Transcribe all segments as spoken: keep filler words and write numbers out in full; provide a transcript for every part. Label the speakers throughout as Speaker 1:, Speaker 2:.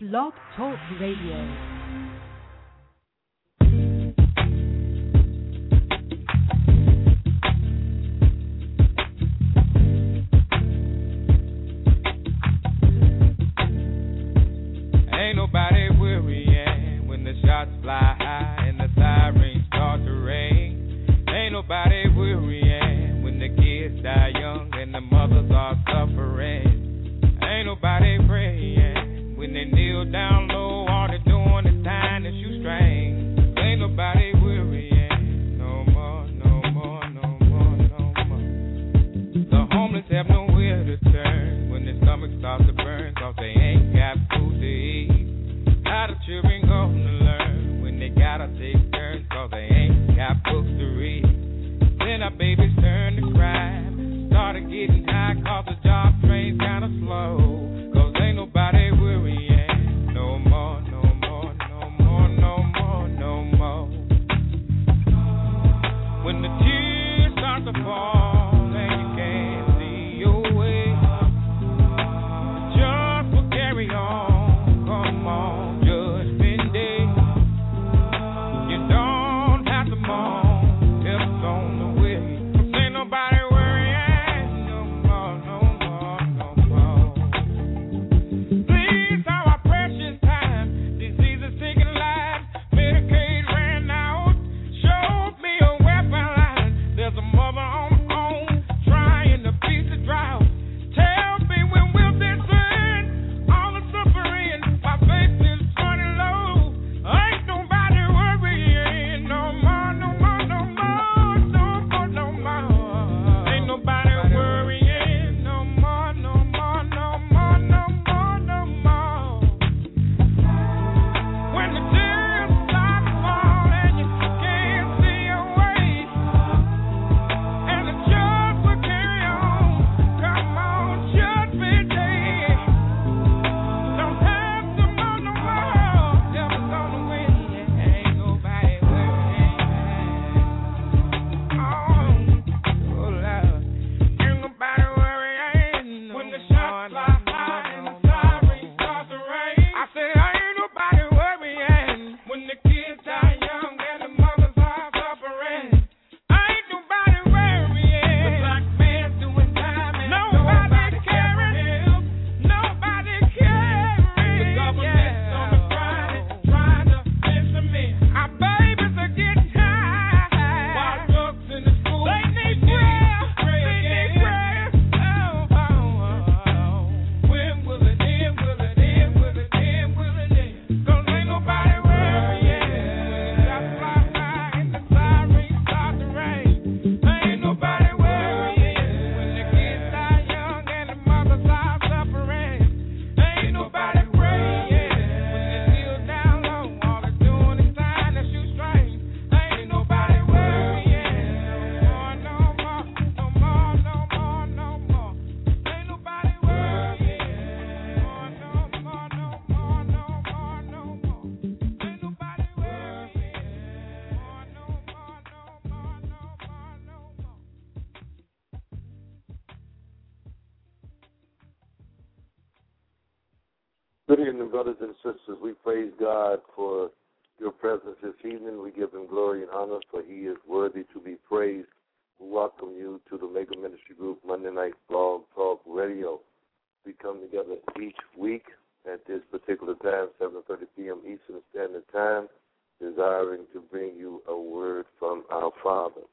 Speaker 1: Blog Talk Radio.
Speaker 2: Shots fly high and the sirens start to ring. Ain't nobody worrying when the kids die young and the mothers are suffering. Ain't nobody praying when they kneel down low. All they doing is tying the shoestrings. Ain't nobody worrying no more, no more, no more, no more. The homeless have nowhere to turn when their stomachs start to burn, cause they ain't got food to eat. How the children gonna learn when they gotta take turns, cause they ain't got books to read? Then our babies turn to crime, started getting high, cause the job train's kinda slow. Cause ain't nobody worrying no more, no more, no more, no more, no more. When the tears start to fall and you can't see your way, just will carry on, come on.
Speaker 3: Good evening, brothers and sisters. We praise God for your presence this evening. We give him glory and honor, for he is worthy to be praised. We welcome you to the Mega Ministry Group Monday Night Blog Talk Radio. We come together each week at this particular time, seven thirty p.m. Eastern Standard Time, desiring to bring you a word from our Father.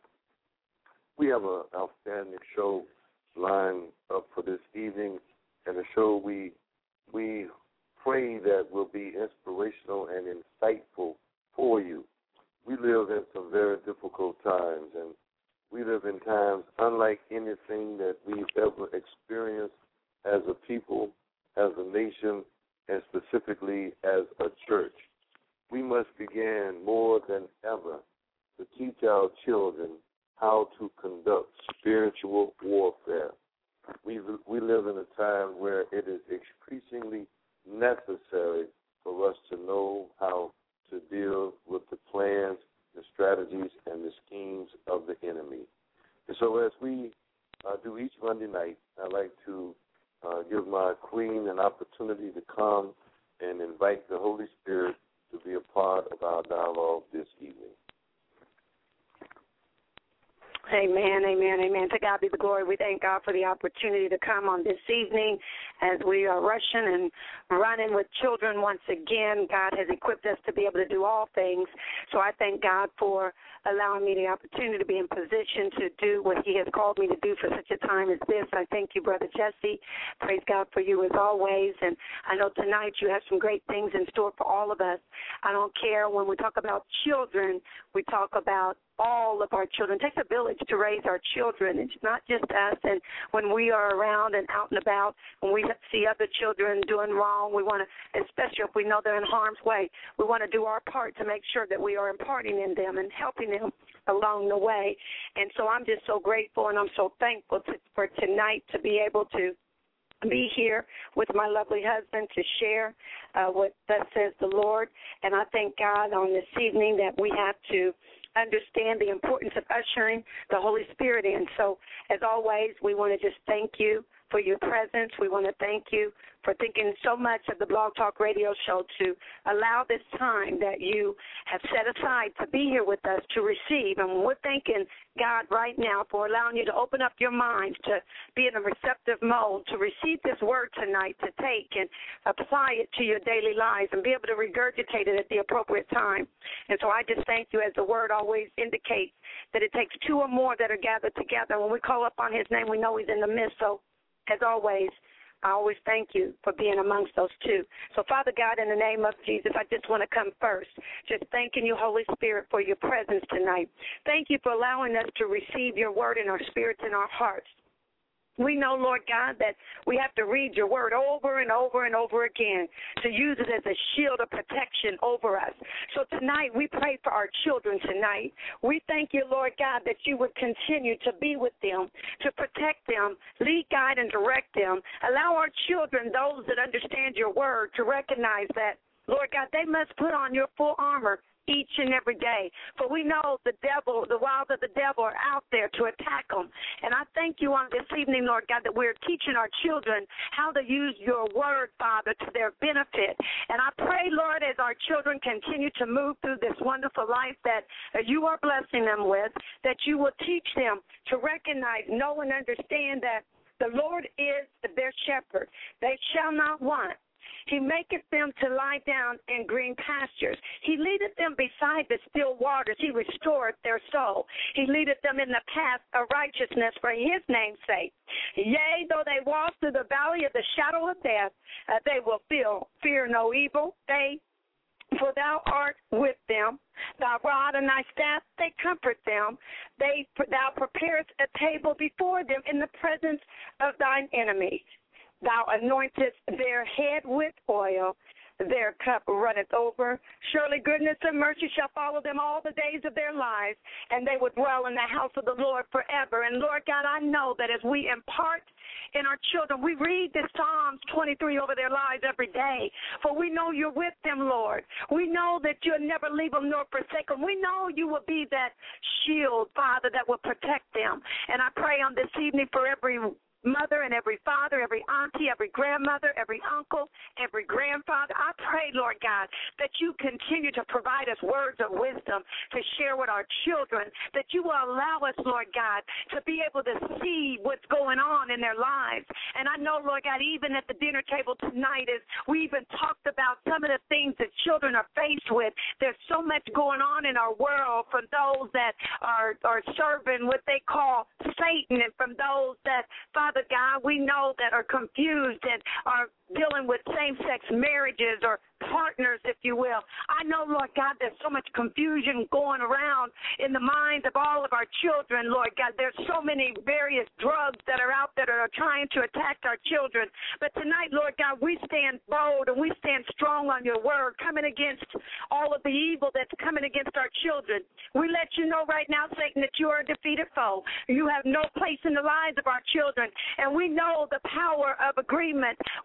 Speaker 3: We have an outstanding show lined up for this evening, and a show we we pray that will be inspirational and insightful for you. We live in some very difficult times, and we live in times unlike anything that we've ever experienced as a people, as a nation, and specifically as a church. We must begin more than ever to teach our children how to conduct spiritual warfare. We we live in a time where it is increasingly necessary for us to know how to deal with the plans, the strategies, and the schemes of the enemy. And so as we uh, do each Monday night, I'd like to uh, give my queen an opportunity to come and invite the Holy Spirit to be a part of our dialogue this evening.
Speaker 4: Amen, amen, amen. To God be the glory. We thank God for the opportunity to come on this evening as we are rushing and running with children once again. God has equipped us to be able to do all things. So I thank God for allowing me the opportunity to be in position to do what he has called me to do for such a time as this. I thank you, Brother Jesse. Praise God for you as always. And I know tonight you have some great things in store for all of us. I don't care when we talk about children, we talk about all of our children. It takes a village to raise our children. It's not just us. And when we are around and out and about, when we see other children doing wrong, we want to, especially if we know they're in harm's way, we want to do our part to make sure that we are imparting in them and helping them along the way. And so I'm just so grateful and I'm so thankful to, for tonight to be able to be here with my lovely husband to share uh, what thus says the Lord. And I thank God on this evening that we have to understand the importance of ushering the Holy Spirit in. So, as always, we want to just thank you for your presence. We want to thank you for thinking so much of the Blog Talk Radio Show to allow this time that you have set aside to be here with us to receive. And we're thanking God right now for allowing you to open up your minds to be in a receptive mode, to receive this word tonight, to take and apply it to your daily lives and be able to regurgitate it at the appropriate time. And so I just thank you, as the word always indicates, that it takes two or more that are gathered together. When we call upon his name, we know he's in the midst. So as always, I always thank you for being amongst those two. So, Father God, in the name of Jesus, I just want to come first, just thanking you, Holy Spirit, for your presence tonight. Thank you for allowing us to receive your word in our spirits and our hearts. We know, Lord God, that we have to read your word over and over and over again to use it as a shield of protection over us. So tonight we pray for our children tonight. We thank you, Lord God, that you would continue to be with them, to protect them, lead, guide, and direct them. Allow our children, those that understand your word, to recognize that, Lord God, they must put on your full armor each and every day. For we know the devil, the wiles of the devil are out there to attack them. And I thank you on this evening, Lord God, that we're teaching our children how to use your word, Father, to their benefit. And I pray, Lord, as our children continue to move through this wonderful life that you are blessing them with, that you will teach them to recognize, know, and understand that the Lord is their shepherd. They shall not want. He maketh them to lie down in green pastures. He leadeth them beside the still waters. He restoreth their soul. He leadeth them in the path of righteousness for his name's sake. Yea, though they walk through the valley of the shadow of death, uh, they will feel, fear no evil. They, for thou art with them. Thy rod and thy staff, they comfort them. They, thou preparest a table before them in the presence of thine enemies. Thou anointest their head with oil, their cup runneth over. Surely goodness and mercy shall follow them all the days of their lives, and they will dwell in the house of the Lord forever. And, Lord God, I know that as we impart in our children, we read the Psalms twenty-three over their lives every day, for we know you're with them, Lord. We know that you'll never leave them nor forsake them. We know you will be that shield, Father, that will protect them. And I pray on this evening for every mother and every father, every auntie, every grandmother, every uncle, every grandfather. I pray, Lord God, that you continue to provide us words of wisdom to share with our children, that you will allow us, Lord God, to be able to see what's going on in their lives. And I know, Lord God, even at the dinner table tonight, as we even talked about some of the things that children are faced with, there's so much going on in our world from those that are, are serving what they call Satan, and from those that, Father God, we know that are confused and are dealing with same-sex marriages or partners, if you will. I know, Lord God, there's so much confusion going around in the minds of all of our children, Lord God. There's so many various drugs that are out there that are trying to attack our children. But tonight, Lord God, we stand bold and we stand strong on your word, coming against all of the evil that's coming against our children. We let you know right now, Satan, that you are a defeated foe. You have no place in the lives of our children. And we know the power of agreement. We know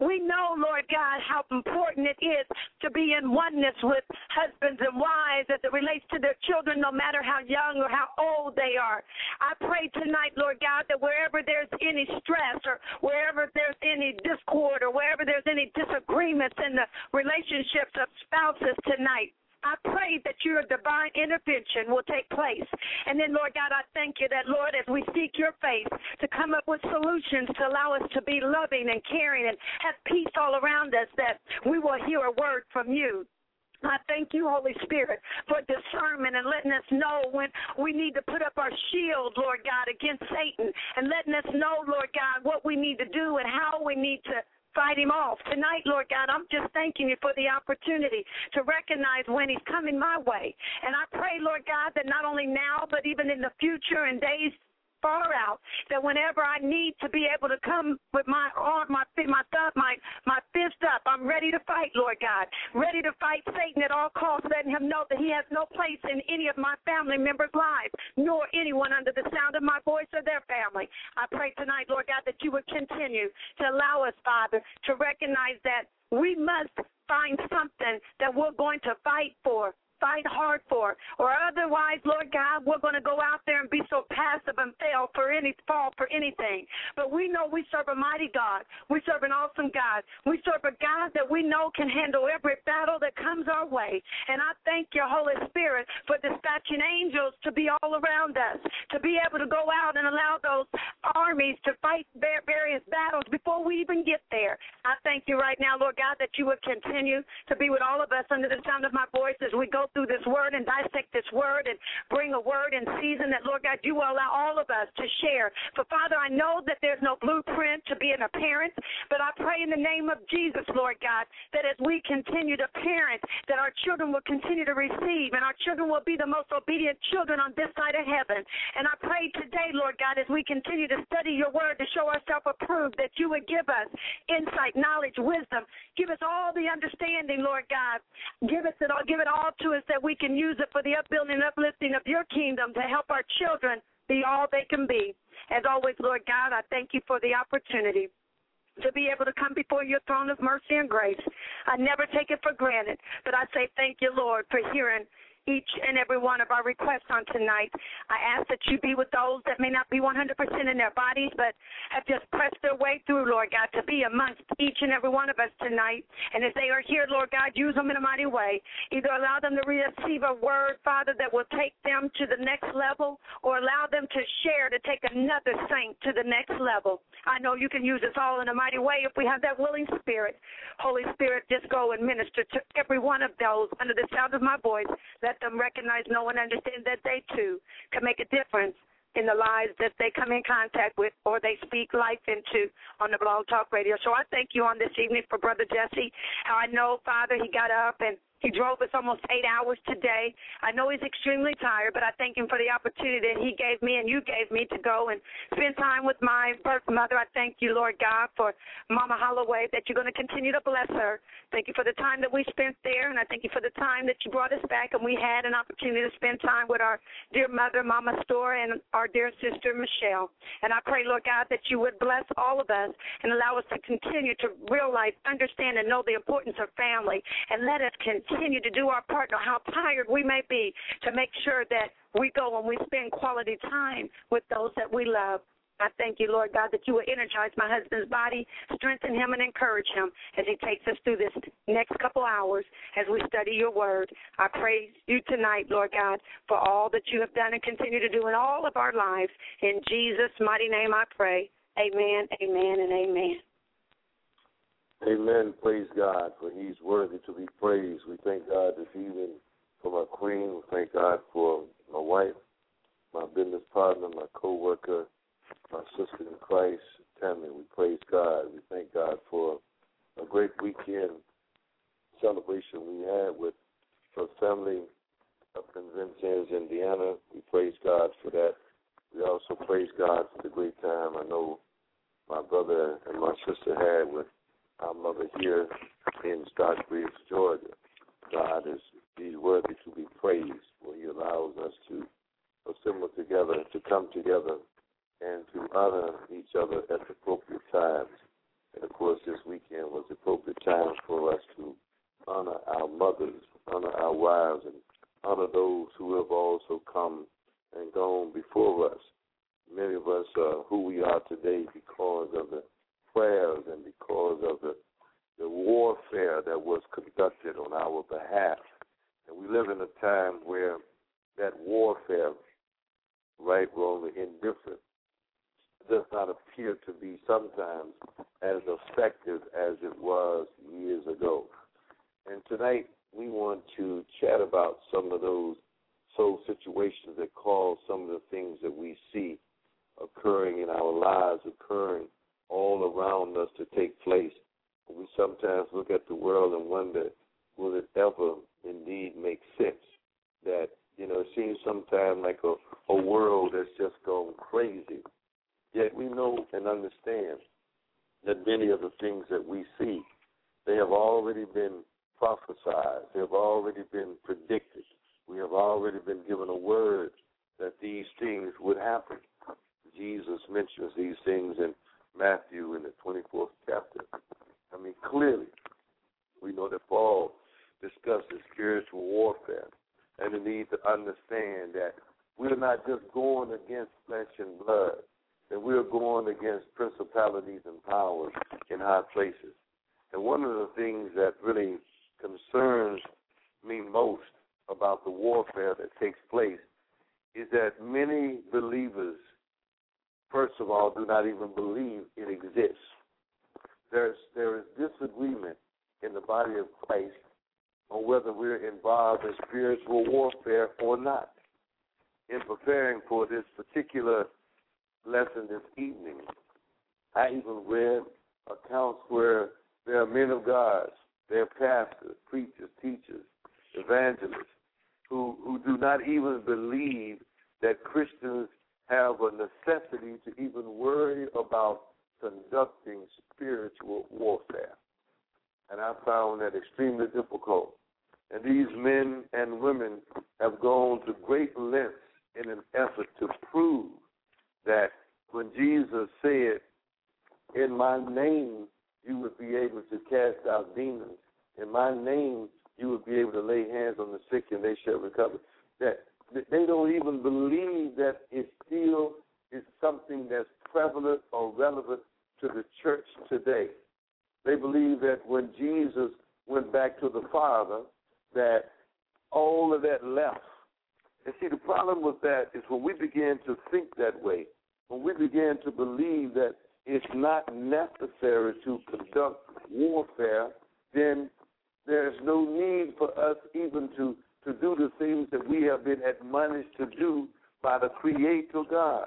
Speaker 4: know, Lord God, how important it is to be in oneness with husbands and wives as it relates to their children, no matter how young or how old they are. I pray tonight, Lord God, that wherever there's any stress or wherever there's any discord or wherever there's any disagreements in the relationships of spouses tonight, I pray that your divine intervention will take place. And then, Lord God, I thank you that, Lord, as we seek your face to come up with solutions to allow us to be loving and caring and have peace all around us, that we will hear a word from you. I thank you, Holy Spirit, for discernment and letting us know when we need to put up our shield, Lord God, against Satan, and letting us know, Lord God, what we need to do and how we need to fight him off. Tonight, Lord God, I'm just thanking you for the opportunity to recognize when he's coming my way. And I pray, Lord God, that not only now, but even in the future and days far out, that whenever I need to be able to come with my arm, my my thumb, my my fist up, I'm ready to fight, Lord God, ready to fight Satan at all costs, letting him know that he has no place in any of my family members' lives, nor anyone under the sound of my voice or their family. I pray tonight, Lord God, that you would continue to allow us, Father, to recognize that we must find something that we're going to fight for, fight hard for, or otherwise, Lord God, we're going to go out there and be so passive and fail for any fall for anything. But we know we serve a mighty God. We serve an awesome God. We serve a God that we know can handle every battle that comes our way. And I thank you, Holy Spirit, for dispatching angels to be all around us, to be able to go out and allow those armies to fight various battles before we even get there. I thank you right now, Lord God, that you would continue to be with all of us under the sound of my voice as we go through this word and dissect this word and bring a word in season that, Lord God, you will allow all of us to share. For, Father, I know that there's no blueprint to being a parent, but I pray in the name of Jesus, Lord God, that as we continue to parent, that our children will continue to receive and our children will be the most obedient children on this side of heaven. And I pray today, Lord God, as we continue to study your word to show ourselves approved, that you would give us insight, knowledge, wisdom. Give us all the understanding, Lord God. Give us it all, give it all to us that we can use it for the upbuilding and uplifting of your kingdom to help our children be all they can be. As always, Lord God, I thank you for the opportunity to be able to come before your throne of mercy and grace. I never take it for granted, but I say thank you, Lord, for hearing each and every one of our requests on tonight. I ask that you be with those that may not be one hundred percent in their bodies, but have just pressed their way through, Lord God, to be amongst each and every one of us tonight. And as they are here, Lord God, use them in a mighty way. Either allow them to receive a word, Father, that will take them to the next level, or allow them to share to take another saint to the next level. I know you can use us all in a mighty way if we have that willing spirit. Holy Spirit, just go and minister to every one of those under the sound of my voice. Let them recognize, know, and understand that they, too, can make a difference in the lives that they come in contact with or they speak life into on the Blog Talk Radio. So I thank you on this evening for Brother Jesse. How I know, Father, he got up and he drove us almost eight hours today. I know he's extremely tired, but I thank him for the opportunity that he gave me and you gave me to go and spend time with my birth mother. I thank you, Lord God, for Mama Holloway, that you're going to continue to bless her. Thank you for the time that we spent there, and I thank you for the time that you brought us back, and we had an opportunity to spend time with our dear mother, Mama Store, and our dear sister, Michelle. And I pray, Lord God, that you would bless all of us and allow us to continue to realize, understand, and know the importance of family, and let us continue continue to do our part, no how tired we may be, to make sure that we go and we spend quality time with those that we love. I thank you, Lord God, that you will energize my husband's body, strengthen him, and encourage him as he takes us through this next couple hours as we study your word. I praise you tonight, Lord God, for all that you have done and continue to do in all of our lives. In Jesus' mighty name I pray. Amen, amen, and amen.
Speaker 3: Amen. Praise God, for he's worthy to be praised. We thank God this evening for my queen. We thank God for my wife, my business partner, my co-worker, my sister in Christ, Tammy. We praise God. We thank God for a great weekend celebration we had with her family up in Vincennes, Indiana. We praise God for that. We also praise God for the great time I know my brother and my sister had with our mother here in Stockbridge, Georgia. God is he's worthy to be praised, for he allows us to assemble together, to come together, and to honor each other at appropriate times. And, of course, this weekend was the appropriate time for us to honor our mothers, honor our wives, and honor those who have also come and gone before us. Many of us are who we are today because of the prayers and because of the, the warfare that was conducted on our behalf. And we live in a time where that warfare, right, wrong, or indifferent, does not appear to be sometimes as effective as it was years ago. And tonight we want to chat about some of those soul situations that cause some of the things that we see occurring in our lives, occurring all around us to take place. We sometimes look at the world and wonder, will it ever indeed make sense? That, you know, it seems sometimes like a, a world that's just gone crazy. Yet we know and understand that many of the things that we see, they have already been prophesied. They have already been predicted. We have already been given a word that these things would happen. Jesus mentions these things in Matthew in the twenty-fourth chapter. I mean, clearly, we know that Paul discusses spiritual warfare and the need to understand that we're not just going against flesh and blood, that we're going against principalities and powers in high places. And one of the things that really concerns me most about the warfare that takes place is that many believers, first of all, do not even believe it exists. There's, there is disagreement in the body of Christ on whether we're involved in spiritual warfare or not. In preparing for this particular lesson this evening, I even read accounts where there are men of God, there are pastors, preachers, teachers, evangelists, who, who do not even believe that Christians have a necessity to even worry about conducting spiritual warfare. And I found that extremely difficult. And these men and women have gone to great lengths in an effort to prove that when Jesus said, in my name you would be able to cast out demons, in my name you would be able to lay hands on the sick and they shall recover, that they don't even believe that it still is something that's prevalent or relevant to the church today. They believe that when Jesus went back to the Father, that all of that left. And see, the problem with that is when we begin to think that way, when we begin to believe that it's not necessary to conduct warfare, then there's no need for us even to, to do the things that we have been admonished to do by the Creator God.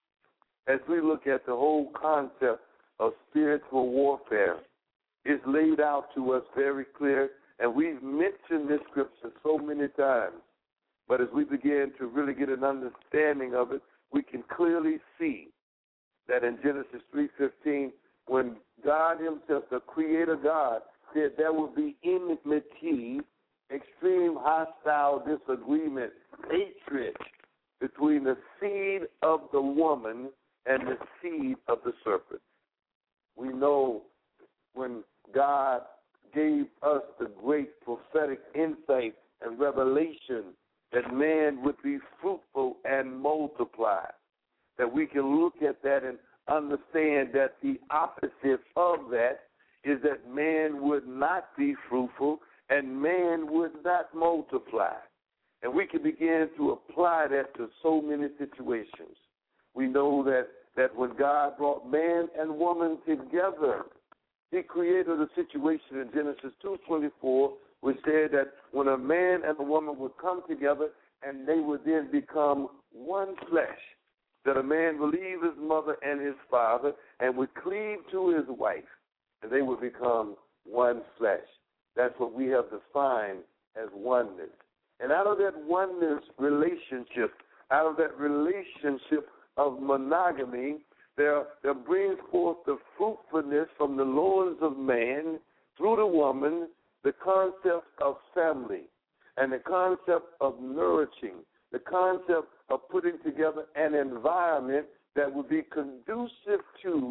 Speaker 3: As we look at the whole concept of spiritual warfare, it's laid out to us very clear, and we've mentioned this scripture so many times. But as we begin to really get an understanding of it, we can clearly see that in Genesis three fifteen, when God himself, the Creator God, said there will be enmity, extreme hostile disagreement, hatred between the seed of the woman and the seed of the serpent. We know when God gave us the great prophetic insight and revelation that man would be fruitful and multiply, that we can look at that and understand that the opposite of that is that man would not be fruitful and man would not multiply. And we can begin to apply that to so many situations. We know that, that when God brought man and woman together, he created a situation in Genesis two twenty-four which said that when a man and a woman would come together and they would then become one flesh, that a man would leave his mother and his father and would cleave to his wife, and they would become one flesh. That's what we have defined as oneness. And out of that oneness relationship, out of that relationship of monogamy, there, there brings forth the fruitfulness from the loins of man through the woman, the concept of family and the concept of nourishing, the concept of putting together an environment that would be conducive to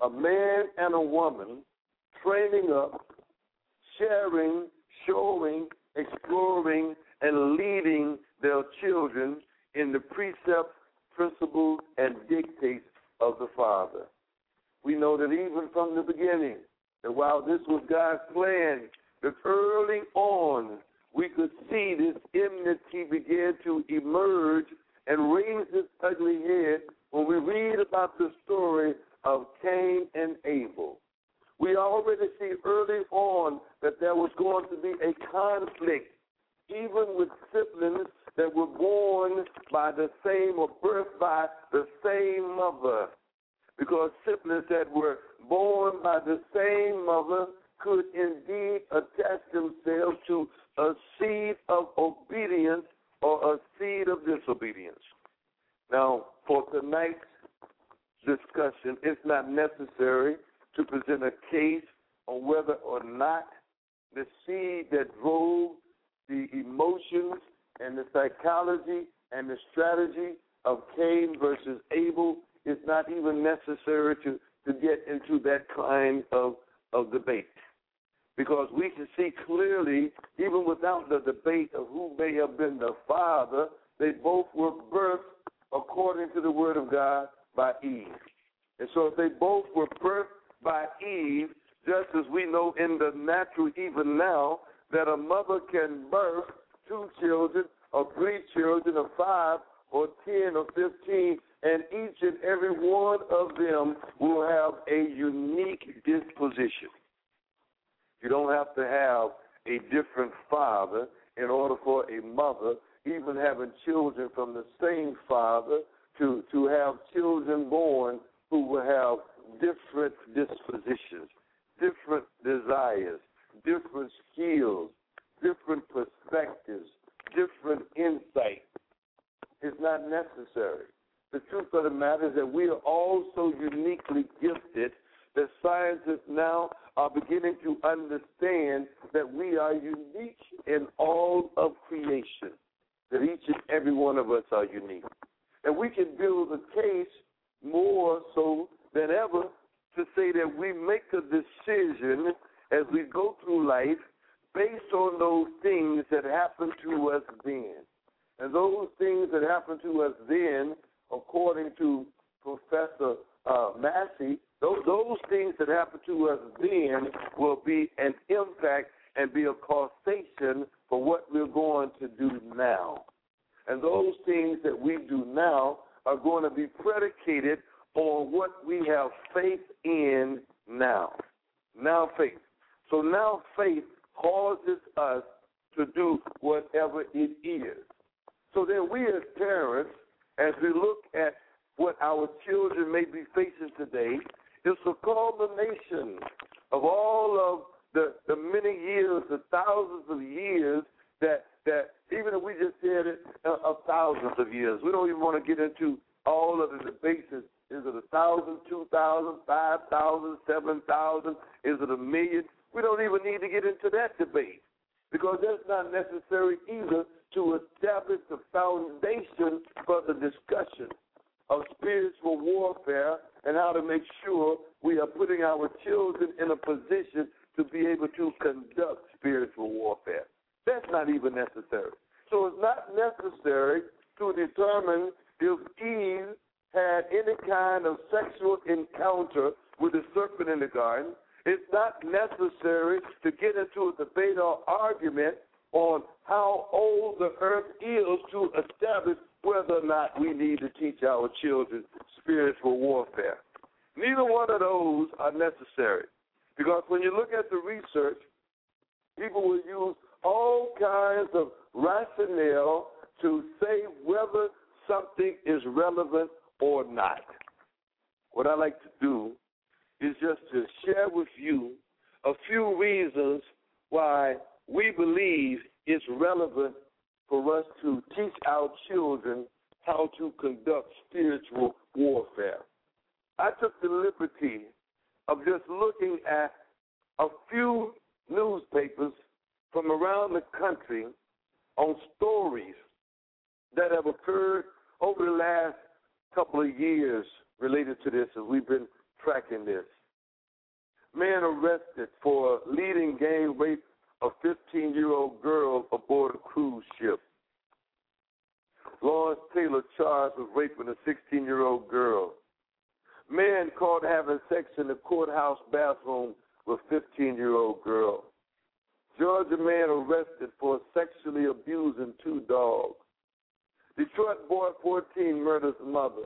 Speaker 3: a man and a woman training up, sharing, showing, exploring, and leading their children in the precepts, principles, and dictates of the Father. We know that even from the beginning, that while this was God's plan, that early on we could see this enmity begin to emerge and raise its ugly head when we read about the story of Cain and Abel. We already see early on that there was going to be a conflict, even with siblings that were born by the same or birthed by the same mother. Because siblings that were born by the same mother could indeed attach themselves to a seed of obedience or a seed of disobedience. Now, for tonight's discussion, it's not necessary to present a case on whether or not the seed that drove the emotions and the psychology and the strategy of Cain versus Abel is not even necessary to, to get into that kind of, of debate. Because we can see clearly, even without the debate of who may have been the father, they both were birthed, according to the Word of God, by Eve. And so if they both were birthed by Eve, just as we know in the natural even now, that a mother can birth two children or three children or five or ten or fifteen, and each and every one of them will have a unique disposition. You don't have to have a different father in order for a mother, even having children from the same father, to, to have children born who will have different dispositions, different desires, different skills, different perspectives, different insight. It's not necessary. The truth of the matter is that we are all so uniquely gifted that scientists now are beginning to understand that we are unique in all of creation, that each and every one of us are unique. And we can build a case more so than ever to say that we make a decision as we go through life based on those things that happened to us then. And those things that happened to us then, according to Professor uh, Massey, those, those things that happened to us then will be an impact and be a causation for what we're going to do now. And those things that we do now are going to be predicated on what we have faith in now. Now faith. So now faith causes us to do whatever it is. So then we as parents, as we look at what our children may be facing today, it's a culmination of all of the, the many years, the thousands of years that, that even if we just said it, uh, of thousands of years, we don't even want to get into all of the debates. Is, is it a thousand, two thousand, five thousand, seven thousand? Is it a million? We don't even need to get into that debate because that's not necessary either to establish the foundation for the discussion of spiritual warfare and how to make sure we are putting our children in a position to be able to conduct spiritual warfare. That's not even necessary. So it's not necessary to determine if Eve had any kind of sexual encounter with the serpent in the garden. It's not necessary to get into a debate or argument on how old the earth is to establish whether or not we need to teach our children spiritual warfare. Neither one of those are necessary because when you look at the research, people will use all kinds of rationale to say whether something is relevant or not. What I like to do is just to share with you a few reasons why we believe it's relevant for us to teach our children how to conduct spiritual warfare. I took the liberty of just looking at a few newspapers from around the country on stories that have occurred over the last couple of years related to this as we've been tracking this. Man arrested for leading gang rape of fifteen-year-old girl aboard a cruise ship. Lawrence Taylor charged with raping a sixteen-year-old girl. Man caught having sex in the courthouse bathroom with fifteen-year-old girl. Georgia man arrested for sexually abusing two dogs. Detroit boy fourteen murders mother.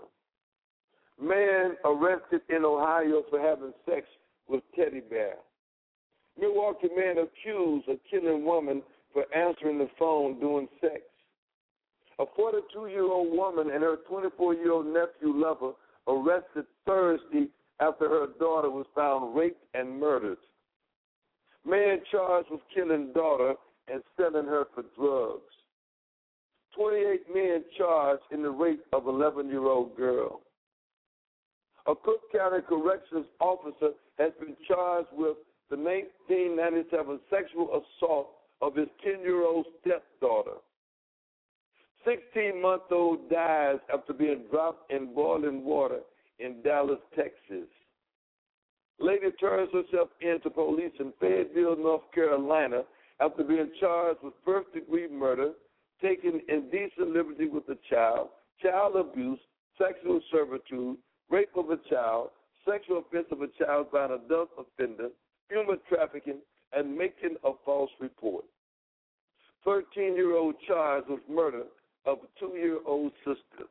Speaker 3: Man arrested in Ohio for having sex with teddy bear. Milwaukee man accused of killing woman for answering the phone during sex. A forty-two-year-old woman and her twenty-four-year-old nephew lover arrested Thursday after her daughter was found raped and murdered. Man charged with killing daughter and selling her for drugs. twenty-eight men charged in the rape of eleven-year-old girl. A Cook County Corrections officer has been charged with the nineteen ninety-seven sexual assault of his ten-year-old stepdaughter. sixteen-month-old dies after being dropped in boiling water in Dallas, Texas. Lady turns herself in to police in Fayetteville, North Carolina, after being charged with first-degree murder, taking indecent liberty with a child, child abuse, sexual servitude, rape of a child, sexual offense of a child by an adult offender, human trafficking, and making a false report. thirteen-year-old charged with murder of a two-year-old sister.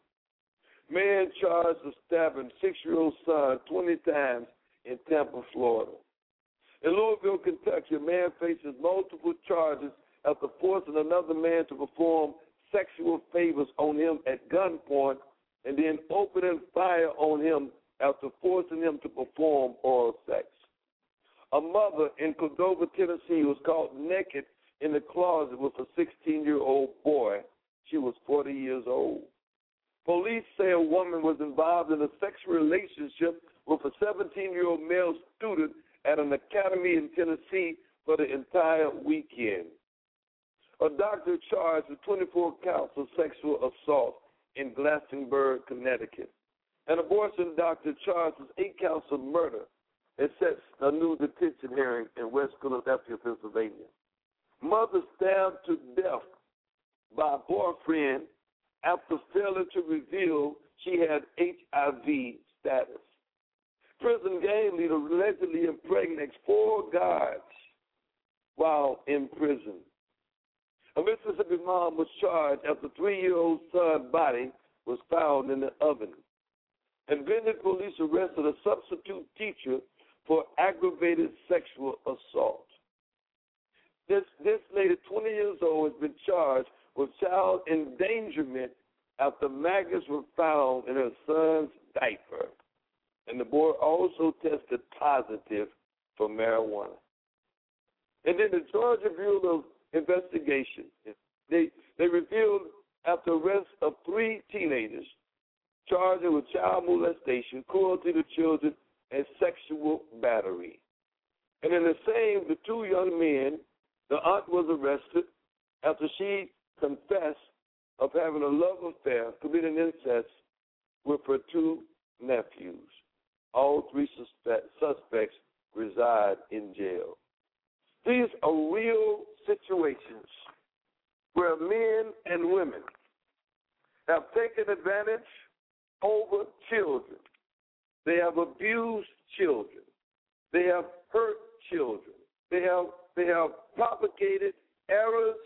Speaker 3: Man charged with stabbing six-year-old son twenty times in Tampa, Florida. In Louisville, Kentucky, a man faces multiple charges after forcing another man to perform sexual favors on him at gunpoint and then opening fire on him after forcing him to perform oral sex. A mother in Cordova, Tennessee was caught naked in the closet with a sixteen-year-old boy. She was forty years old. Police say a woman was involved in a sexual relationship with a seventeen-year-old male student at an academy in Tennessee for the entire weekend. A doctor charged with twenty-four counts of sexual assault in Glastonbury, Connecticut. An abortion doctor charged with eight counts of murder. It sets a new detention hearing in West Philadelphia, Pennsylvania. Mother stabbed to death by boyfriend after failing to reveal she had H I V status. Prison gang leader allegedly impregnates four guards while in prison. A Mississippi mom was charged after three-year-old son's body was found in the oven. And Benton police arrested a substitute teacher for aggravated sexual assault. This, this lady, twenty years old, has been charged with child endangerment after maggots were found in her son's diaper. And the boy also tested positive for marijuana. And then the Georgia Bureau of Investigation, they, they revealed after arrest of three teenagers charged with child molestation, cruelty to children, and sexual battery. And in the same, the two young men, the aunt was arrested after she confessed of having a love affair, committing incest with her two nephews. All three suspect, suspects reside in jail. These are real situations where men and women have taken advantage over children. They have abused children. They have hurt children. They have they have propagated errors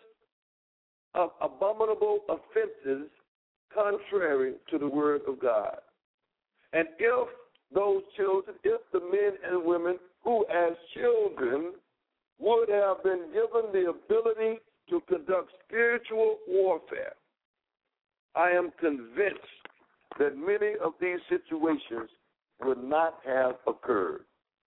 Speaker 3: of abominable offenses contrary to the word of God. And if those children, if the men and women who as children would have been given the ability to conduct spiritual warfare, I am convinced that many of these situations would not have occurred.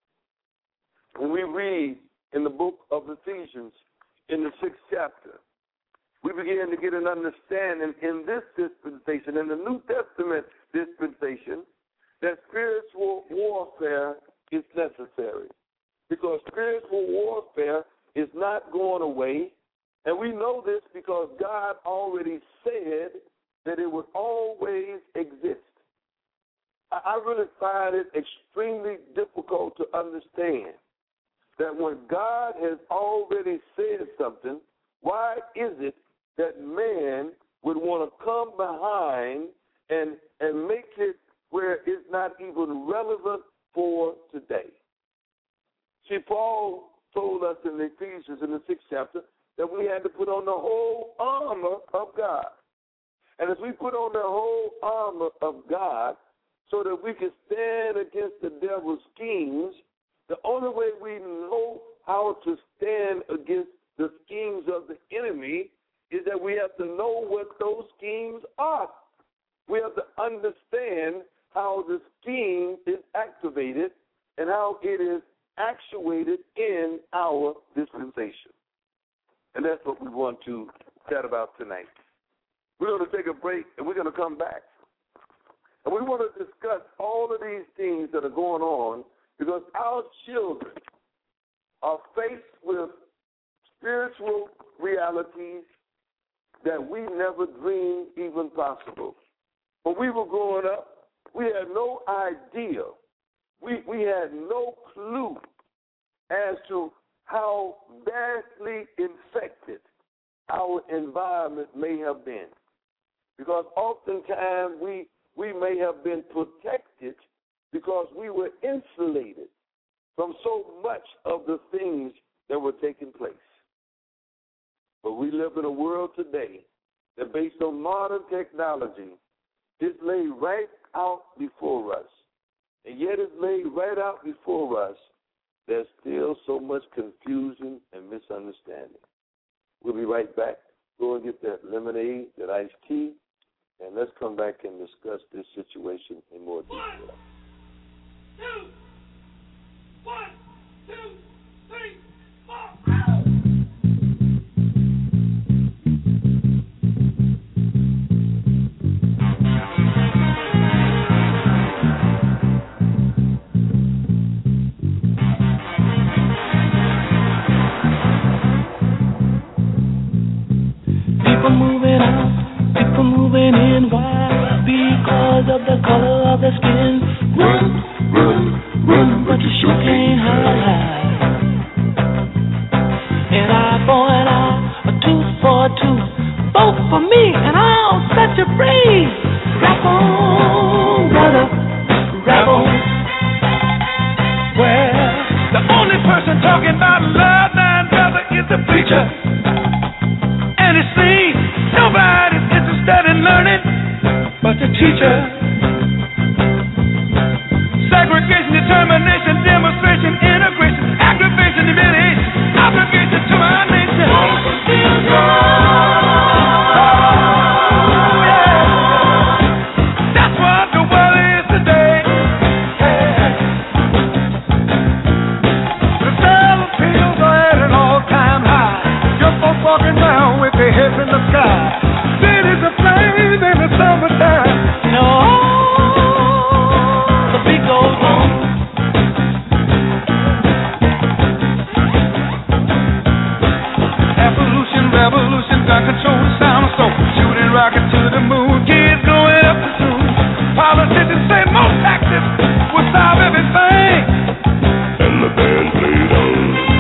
Speaker 3: When we read in the book of Ephesians, in the sixth chapter, we begin to get an understanding in this dispensation, in the New Testament dispensation, that spiritual warfare is necessary. Because spiritual warfare is not going away, and we know this because God already said that it would always exist. I really find it extremely difficult to understand that when God has already said something, why is it that man would want to come behind and and make it where it's not even relevant for today? See, Paul told us in Ephesians in the sixth chapter that we had to put on the whole armor of God. And as we put on the whole armor of God so that we can stand against the devil's schemes, the only way we know how to stand against the schemes of the enemy is that we have to know what those schemes are. We have to understand how the scheme is activated and how it is actuated in our dispensation. And that's what we want to chat about tonight. We're going to take a break, and we're going to come back. And we want to discuss all of these things that are going on because our children are faced with spiritual realities that we never dreamed even possible. When we were growing up, we had no idea. We, we had no clue as to how vastly infected our environment may have been. Because oftentimes we, we may have been protected because we were insulated from so much of the things that were taking place. But we live in a world today that, based on modern technology, is laid right out before us. And yet it's laid right out before us. There's still so much confusion and misunderstanding. We'll be right back. Go and get that lemonade, that iced tea, and let's come back and discuss this situation in more detail.
Speaker 5: One, two, one, two, three, four.
Speaker 6: People moving out, people moving in. Why? Because of the color of their skin. Run, run, run, but you sure can't hide. An eye for an eye, a tooth for a tooth. Vote for me and I'll set you free. Rap on, brother, rap on.
Speaker 5: Well, the only person talking about love now, brother, is the preacher. And it seems nobody's interested in learning but the teacher. Segregation, determination, demonstration, integration, aggravation, humiliation, obligation to our nation. Oh, yeah. That's what the world is today. Hey. The dollar bills are at an all-time high. Young folks walking around with their heads in the sky. Cities aflame in the summertime.
Speaker 6: No, the beat goes on.
Speaker 5: Evolution, revolution, gun control, sound of soul. Shooting rocket to the moon, kids growing up too soon. Politicians say most taxes will solve everything. And the band played on.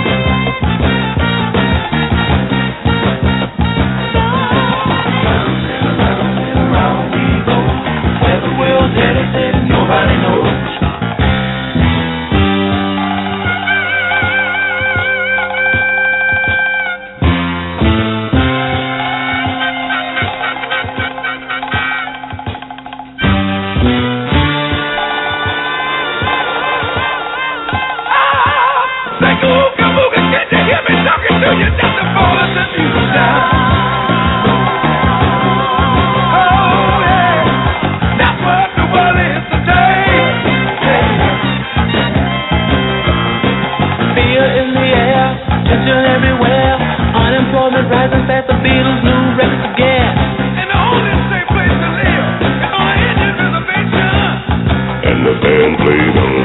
Speaker 6: Nobody knows.
Speaker 5: Like ooga booga, can you hear me talking to you? Just to fall in the music down. Oh yeah, that's what the world is today.
Speaker 6: Fear in the air, tension everywhere. Unemployment rising fast, the Beatles' new records again.
Speaker 5: And the only safe place to live is on an Indian reservation.
Speaker 7: And the band played on.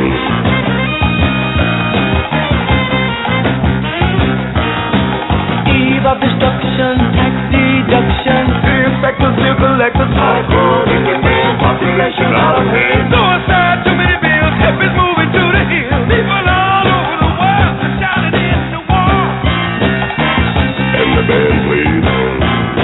Speaker 6: Eve of destruction, tax deduction.
Speaker 5: The inspectors, bill collectors, hardcore in the damn population out of hand. Suicide, too many bills, hippies moving to the hills. People all over the world are shouting.
Speaker 7: played on.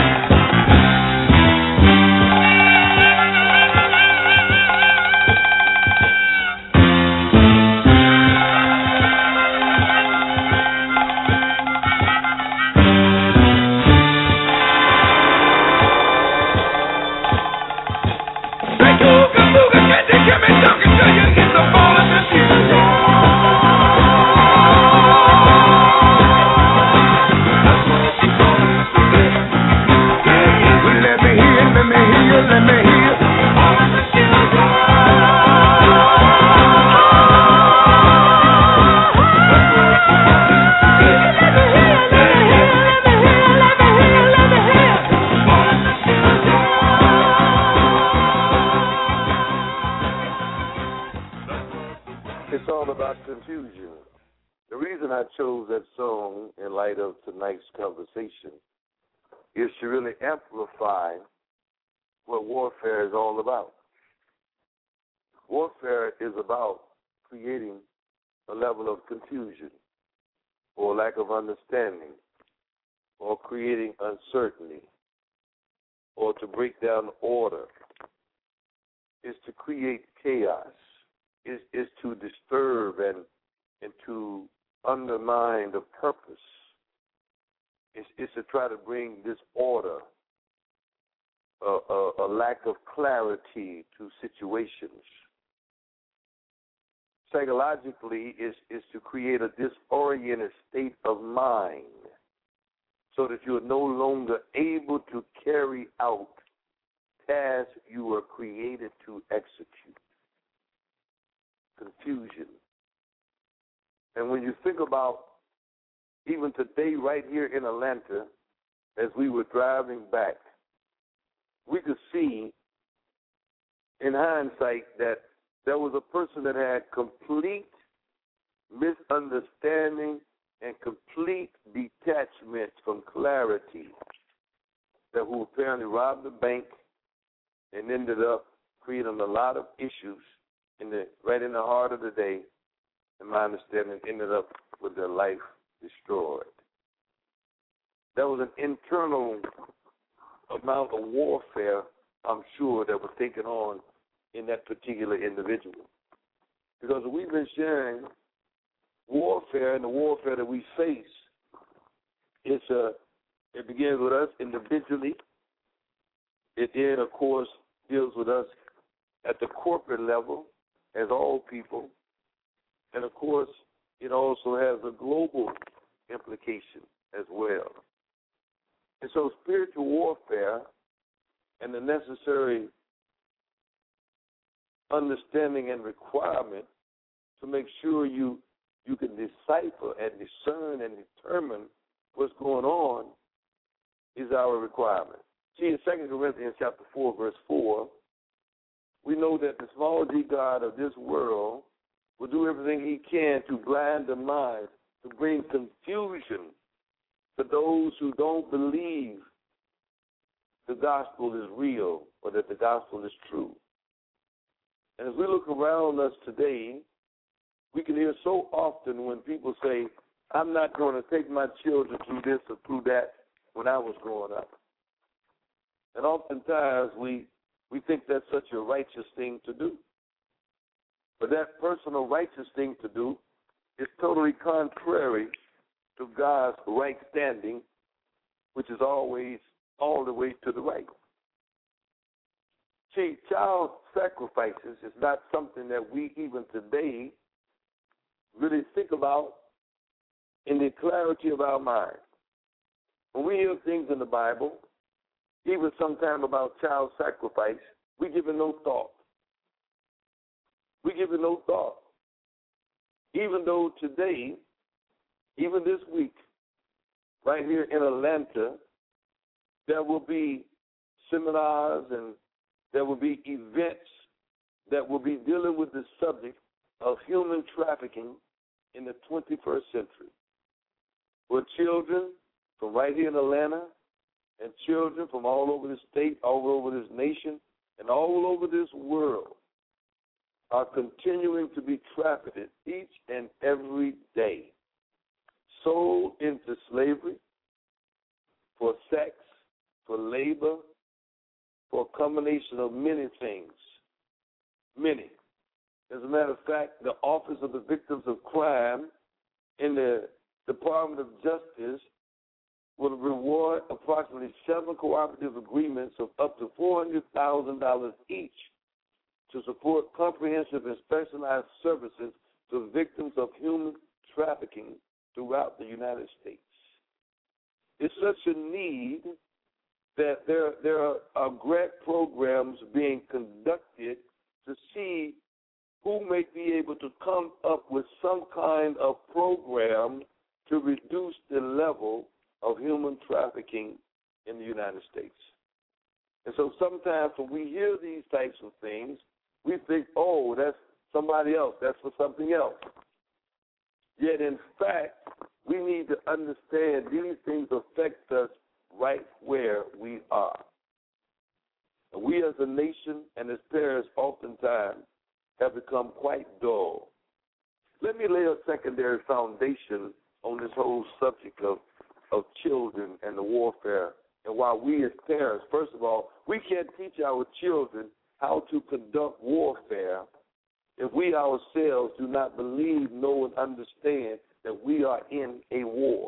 Speaker 3: It's all about confusion. The reason I chose that song in light of tonight's conversation is to really amplify what warfare is all about. Warfare is about creating a level of confusion or lack of understanding or creating uncertainty or to break down order. It's to create chaos. Is is to disturb and and to undermine the purpose. It's, it's to try to bring disorder, a, a, a lack of clarity to situations. Psychologically, is is to create a disoriented state of mind so that you are no longer able to carry out tasks you were created to execute. Confusion. And when you think about even today right here in Atlanta, as we were driving back, we could see in hindsight that there was a person that had complete misunderstanding and complete detachment from clarity, that who apparently robbed the bank and ended up creating a lot of issues in the right in the heart of the day, and my understanding ended up with their life destroyed. There was an internal amount of warfare, I'm sure, that was taken on in that particular individual. Because we've been sharing warfare, and the warfare that we face, it's a, it begins with us individually. It then, of course, deals with us at the corporate level, as all people, and of course, it also has a global implication as well. And so spiritual warfare and the necessary understanding and requirement to make sure you, you can decipher and discern and determine what's going on is our requirement. See, in Second Corinthians chapter four, verse four, we know that the small g God of this world will do everything he can to blind the minds, to bring confusion to those who don't believe the gospel is real or that the gospel is true. And as we look around us today, we can hear so often when people say, I'm not going to take my children through this or through that when I was growing up. And oftentimes we We think that's such a righteous thing to do. But that personal righteous thing to do is totally contrary to God's right standing, which is always all the way to the right. See, child sacrifices is not something that we even today really think about in the clarity of our mind. When we hear things in the Bible, even sometime about child sacrifice, we give it no thought. We give it no thought. Even though today, even this week, right here in Atlanta, there will be seminars and there will be events that will be dealing with the subject of human trafficking in the twenty-first century, where children from right here in Atlanta and children from all over the state, all over this nation, and all over this world are continuing to be trafficked each and every day, sold into slavery for sex, for labor, for a combination of many things. Many. As a matter of fact, the Office of the Victims of Crime in the Department of Justice will reward approximately seven cooperative agreements of up to four hundred thousand dollars each to support comprehensive and specialized services to victims of human trafficking throughout the United States. It's such a need that there, there are, are grant programs being conducted to see who may be able to come up with some kind of program to reduce the level of human trafficking in the United States. And so sometimes when we hear these types of things, we think, oh, that's somebody else, that's for something else. Yet, in fact, we need to understand these things affect us right where we are. And we as a nation and as parents oftentimes have become quite dull. Let me lay a secondary foundation on this whole subject of, of children and the warfare. And while we as parents, first of all, we can't teach our children how to conduct warfare if we ourselves do not believe, know, and understand that we are in a war.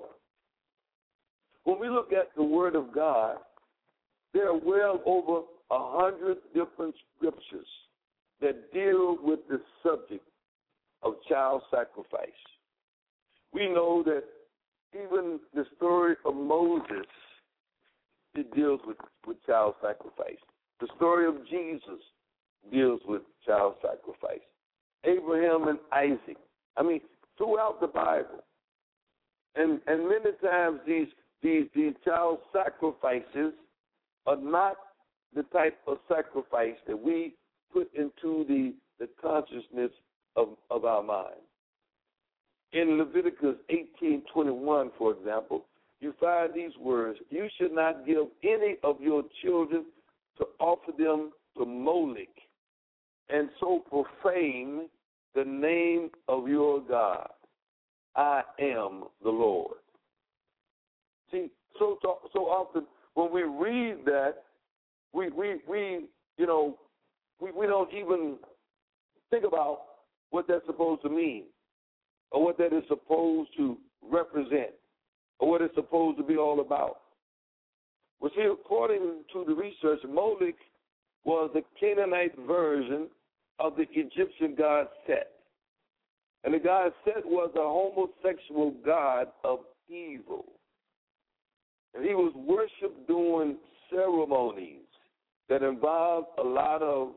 Speaker 3: When we look at the Word of God, there are well over a hundred different scriptures that deal with the subject of child sacrifice. We know that even the story of Moses, it deals with, with child sacrifice. The story of Jesus deals with child sacrifice. Abraham and Isaac. I mean, throughout the Bible. And and many times these these these child sacrifices are not the type of sacrifice that we put into the, the consciousness of, of our mind. In Leviticus eighteen twenty-one, for example, you find these words: you should not give any of your children to offer them to Moloch, and so profane the name of your God. I am the Lord. See, so so often when we read that, we we, we you know, we, we don't even think about what that's supposed to mean, or what that is supposed to represent, or what it's supposed to be all about. Well, see, according to the research, Moloch was the Canaanite version of the Egyptian god Set. And the god Set was a homosexual god of evil. And he was worshipped during ceremonies that involved a lot of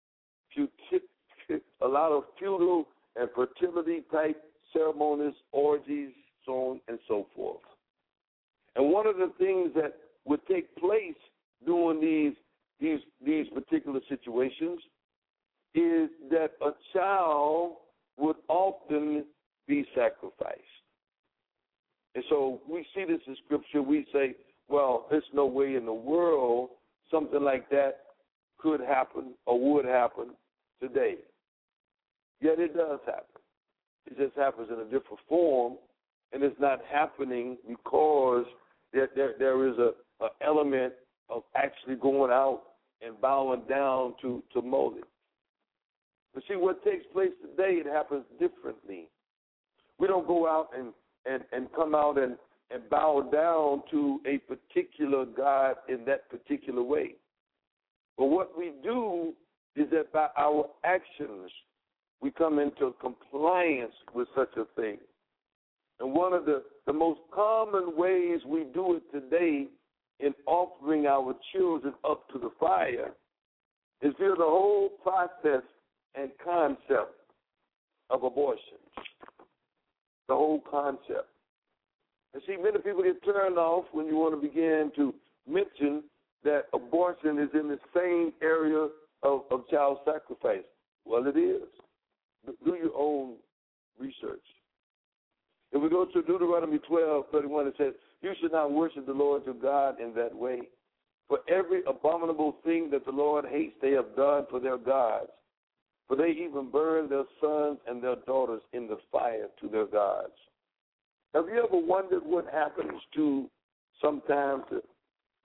Speaker 3: a lot of feudal and fertility type ceremonies, orgies, so on and so forth. And one of the things that would take place during these these these particular situations is that a child would often be sacrificed. And so we see this in Scripture. We say, well, there's no way in the world something like that could happen or would happen today. Yet it does happen. It just happens in a different form, and it's not happening because there, there, there is a, a element of actually going out and bowing down to, to Moloch. But see, what takes place today, it happens differently. We don't go out and, and, and come out and, and bow down to a particular God in that particular way. But what we do is that by our actions, we come into compliance with such a thing. And one of the, the most common ways we do it today in offering our children up to the fire is via the whole process and concept of abortion. The whole concept. And see, many people get turned off when you want to begin to mention that abortion is in the same area of, of child sacrifice. Well, it is. Do your own research. If we go to Deuteronomy twelve thirty-one, it says, you should not worship the Lord your God in that way. For every abominable thing that the Lord hates they have done for their gods. For they even burn their sons and their daughters in the fire to their gods. Have you ever wondered what happens to sometimes the,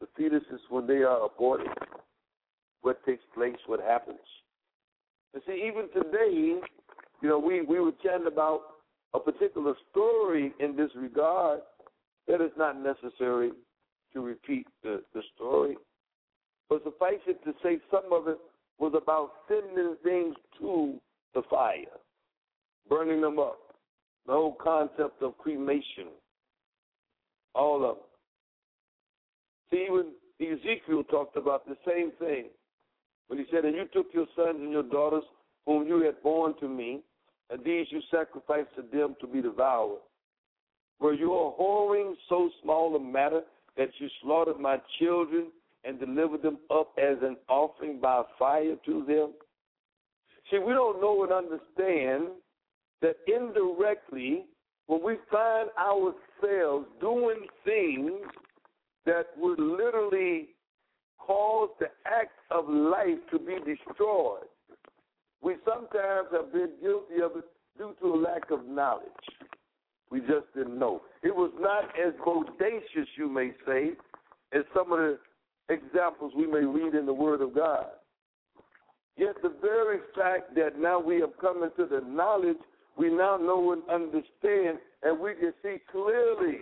Speaker 3: the fetuses, when they are aborted, what takes place, what happens. And see, even today, you know, we, we were chatting about a particular story in this regard that is not necessary to repeat the, the story. But suffice it to say, some of it was about sending things to the fire, burning them up. The whole concept of cremation, all of it. See, even Ezekiel talked about the same thing when he said, and you took your sons and your daughters whom you had born to me, and these you sacrificed to them to be devoured. Were your whoring so small a matter that you slaughtered my children and delivered them up as an offering by fire to them? See, we don't know and understand that indirectly, when we find ourselves doing things that would literally cause the act of life to be destroyed, we sometimes have been guilty of it due to a lack of knowledge. We just didn't know. It was not as bodacious, you may say, as some of the examples we may read in the Word of God. Yet the very fact that now we have come into the knowledge, we now know and understand, and we can see clearly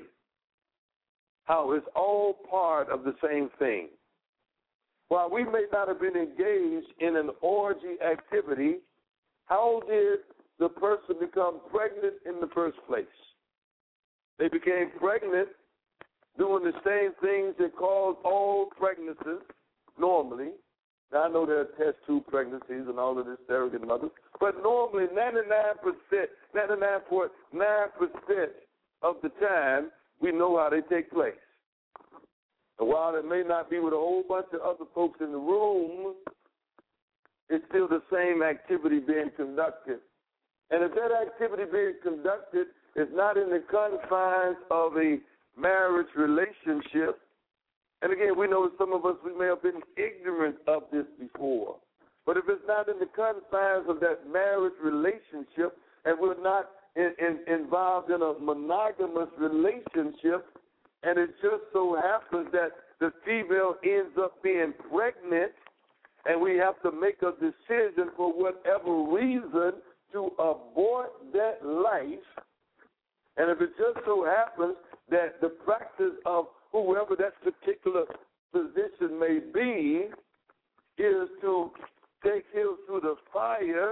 Speaker 3: how it's all part of the same thing. While we may not have been engaged in an orgy activity, how did the person become pregnant in the first place? They became pregnant doing the same things that cause all pregnancies normally. Now, I know there are test tube pregnancies and all of this, surrogate mothers, but normally ninety-nine percent, ninety-nine point nine percent of the time, we know how they take place. And while it may not be with a whole bunch of other folks in the room, it's still the same activity being conducted. And if that activity being conducted is not in the confines of a marriage relationship, and again, we know some of us, we may have been ignorant of this before, but if it's not in the confines of that marriage relationship and we're not in, in, involved in a monogamous relationship, and it just so happens that the female ends up being pregnant and we have to make a decision for whatever reason to abort that life, and if it just so happens that the practice of whoever that particular position may be is to take him through the fire,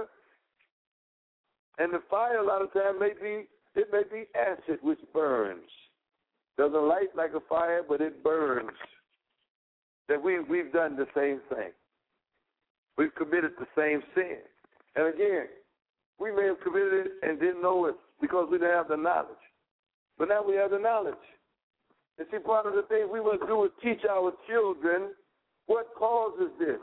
Speaker 3: and the fire a lot of times may be, it may be acid which burns. Doesn't light like a fire, but it burns. That we, we've done the same thing. We've committed the same sin. And again, we may have committed it and didn't know it because we didn't have the knowledge. But now we have the knowledge. And see, part of the thing we must do is teach our children what causes this.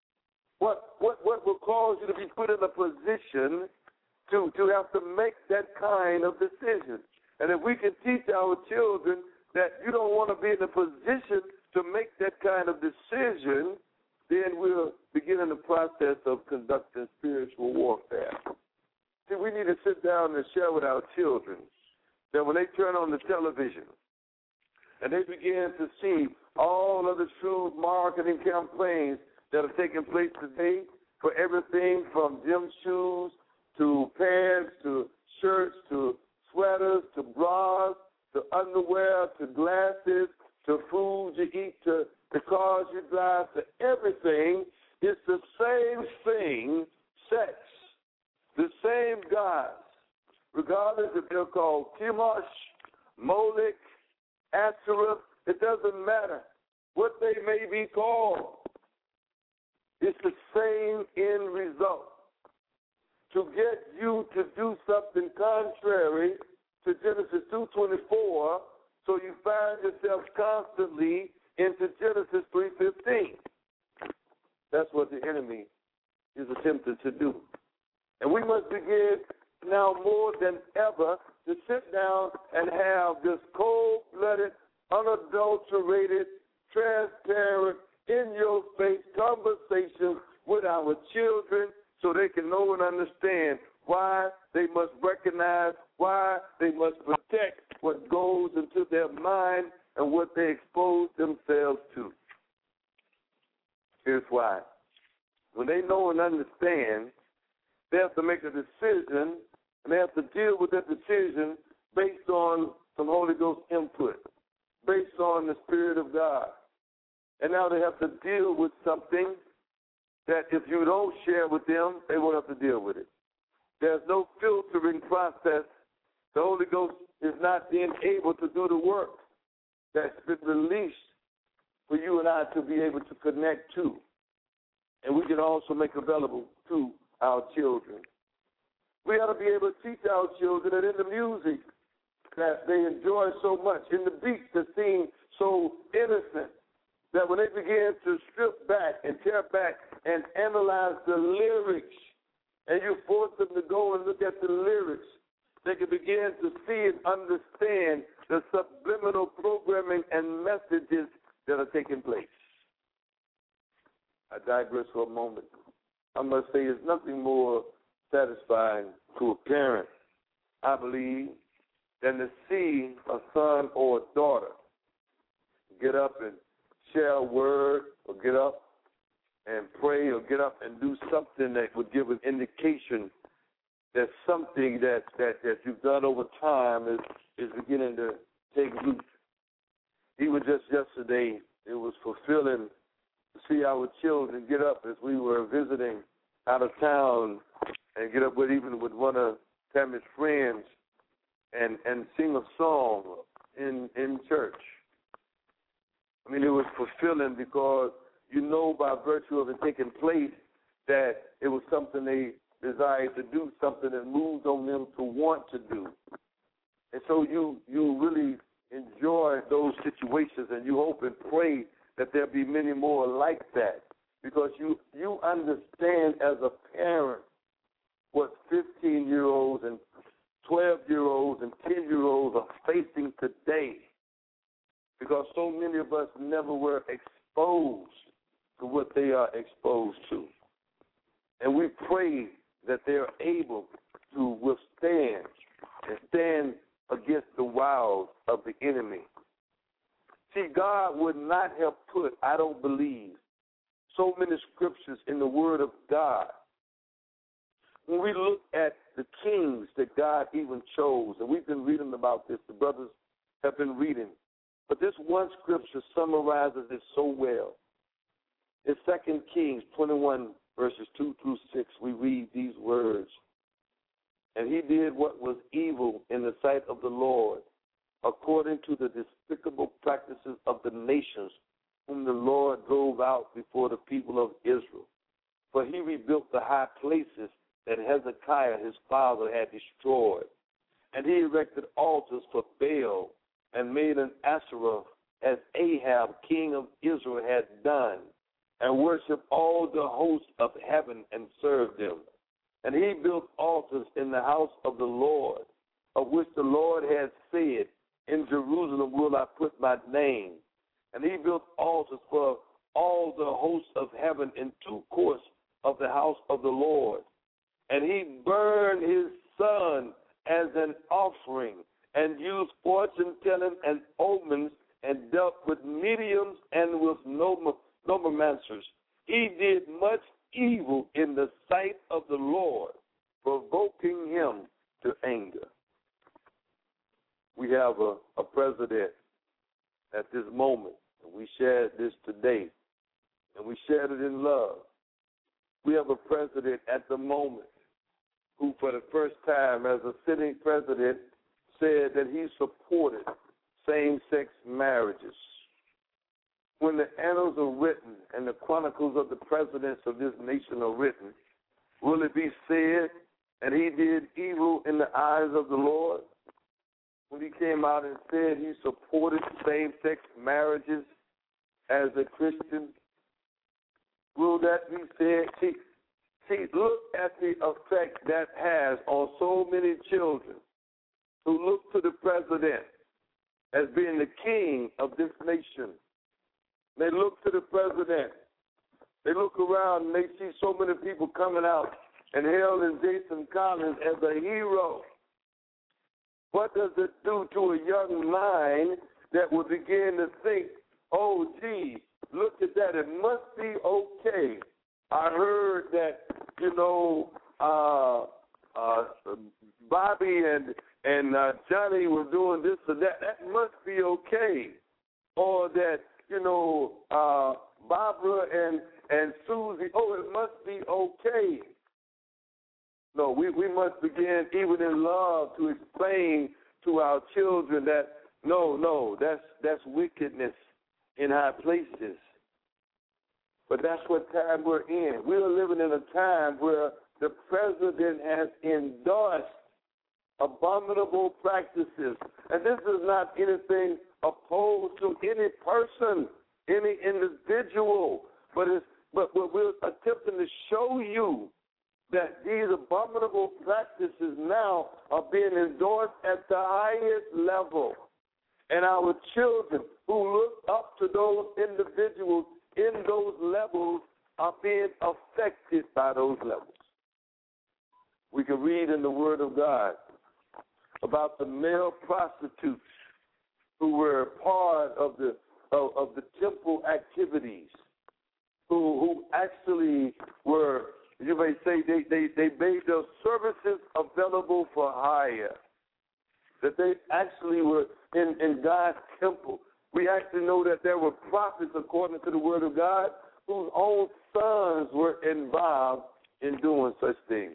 Speaker 3: What what what will cause you to be put in a position to, to have to make that kind of decision. And if we can teach our children that you don't want to be in a position to make that kind of decision, then we'll begin in the process of conducting spiritual warfare. See, we need to sit down and share with our children that when they turn on the television and they begin to see all of the true marketing campaigns that are taking place today for everything from gym shoes to pants to shirts to sweaters to bras to underwear to glasses to food you eat to the cars you drive to everything, it's the same thing, sex. The same gods, regardless if they're called Chemosh, Molech, Asherah, it doesn't matter what they may be called. It's the same end result. To get you to do something contrary to Genesis two twenty-four, so you find yourself constantly into Genesis three fifteen. That's what the enemy is attempting to do. And we must begin now more than ever to sit down and have this cold-blooded, unadulterated, transparent, in-your-face conversation with our children so they can know and understand why they must recognize, why they must protect what goes into their mind and what they expose themselves to. Here's why. When they know and understand, they have to make a decision, and they have to deal with that decision based on some Holy Ghost input, based on the Spirit of God. And now they have to deal with something that if you don't share with them, they won't have to deal with it. There's no filtering process. The Holy Ghost is not being able to do the work that's been released for you and I to be able to connect to. And we can also make available to our children. We ought to be able to teach our children that in the music that they enjoy so much, in the beats that seem so innocent, that when they begin to strip back and tear back and analyze the lyrics, and you force them to go and look at the lyrics, they can begin to see and understand the subliminal programming and messages that are taking place. I digress for a moment. I must say it's nothing more satisfying to a parent, I believe, than to see a son or a daughter get up and share a word or get up and pray or get up and do something that would give an indication that something that, that, that you've done over time is, is beginning to take root. Even just yesterday, it was fulfilling to see our children get up as we were visiting out of town and get up with even with one of Tammy's friends and, and sing a song in in church. I mean, it was fulfilling because you know by virtue of it taking place that it was something they desired to do, something that moved on them to want to do. And so you you really enjoy those situations, and you hope and pray that there'll be many more like that, because you, you understand as a parent what fifteen-year-olds and twelve-year-olds and ten-year-olds are facing today, because so many of us never were exposed to what they are exposed to. And we pray that they're able to withstand and stand against the wiles of the enemy. See, God would not have put, I don't believe, so many scriptures in the Word of God. When we look at the kings that God even chose, and we've been reading about this, the brothers have been reading, but this one scripture summarizes it so well. In Second Kings twenty-one, verses two through six, we read these words. And he did what was evil in the sight of the Lord, according to the despicable practices of the nations whom the Lord drove out before the people of Israel. For he rebuilt the high places that Hezekiah his father had destroyed. And he erected altars for Baal and made an Asherah as Ahab, king of Israel, had done, and worshiped all the hosts of heaven and served them. And he built altars in the house of the Lord, of which the Lord had said, in Jerusalem will I put my name. And he built altars for all the hosts of heaven in two courts of the house of the Lord. And he burned his son as an offering, and used fortune-telling and omens, and dealt with mediums and with nomomancers. He did much evil in the sight of the Lord, provoking him to anger. We have a, a president at this moment, and we shared this today, and we shared it in love. We have a president at the moment who, for the first time as a sitting president, said that he supported same-sex marriages. When the annals are written and the chronicles of the presidents of this nation are written, will it be said that he did evil in the eyes of the Lord? When he came out and said he supported same-sex marriages as a Christian, will that be said? See, see, look at the effect that has on so many children who look to the president as being the king of this nation. They look to the president. They look around and they see so many people coming out and hailing Jason Collins as a hero. What does it do to a young mind that will begin to think, oh, gee, look at that that it must be okay. I heard that, you know, uh, uh, Bobby and and uh, Johnny were doing this or that. That must be okay. Or that, you know, uh, Barbara and, and Susie, oh, it must be okay. No, we, we must begin, even in love, to explain to our children that, no, no, that's that's wickedness in high places. But that's what time we're in. We are living in a time where the president has endorsed abominable practices. And this is not anything opposed to any person, any individual, but it's but we're attempting to show you that these abominable practices now are being endorsed at the highest level. And our children who look up to those individuals in those levels are being affected by those levels. We can read in the Word of God about the male prostitutes who were part of the of, of the temple activities, who who actually were, you may say, they, they, they made their services available for hire, that they actually were in, in God's temple. We actually know that there were prophets, according to the Word of God, whose own sons were involved in doing such things.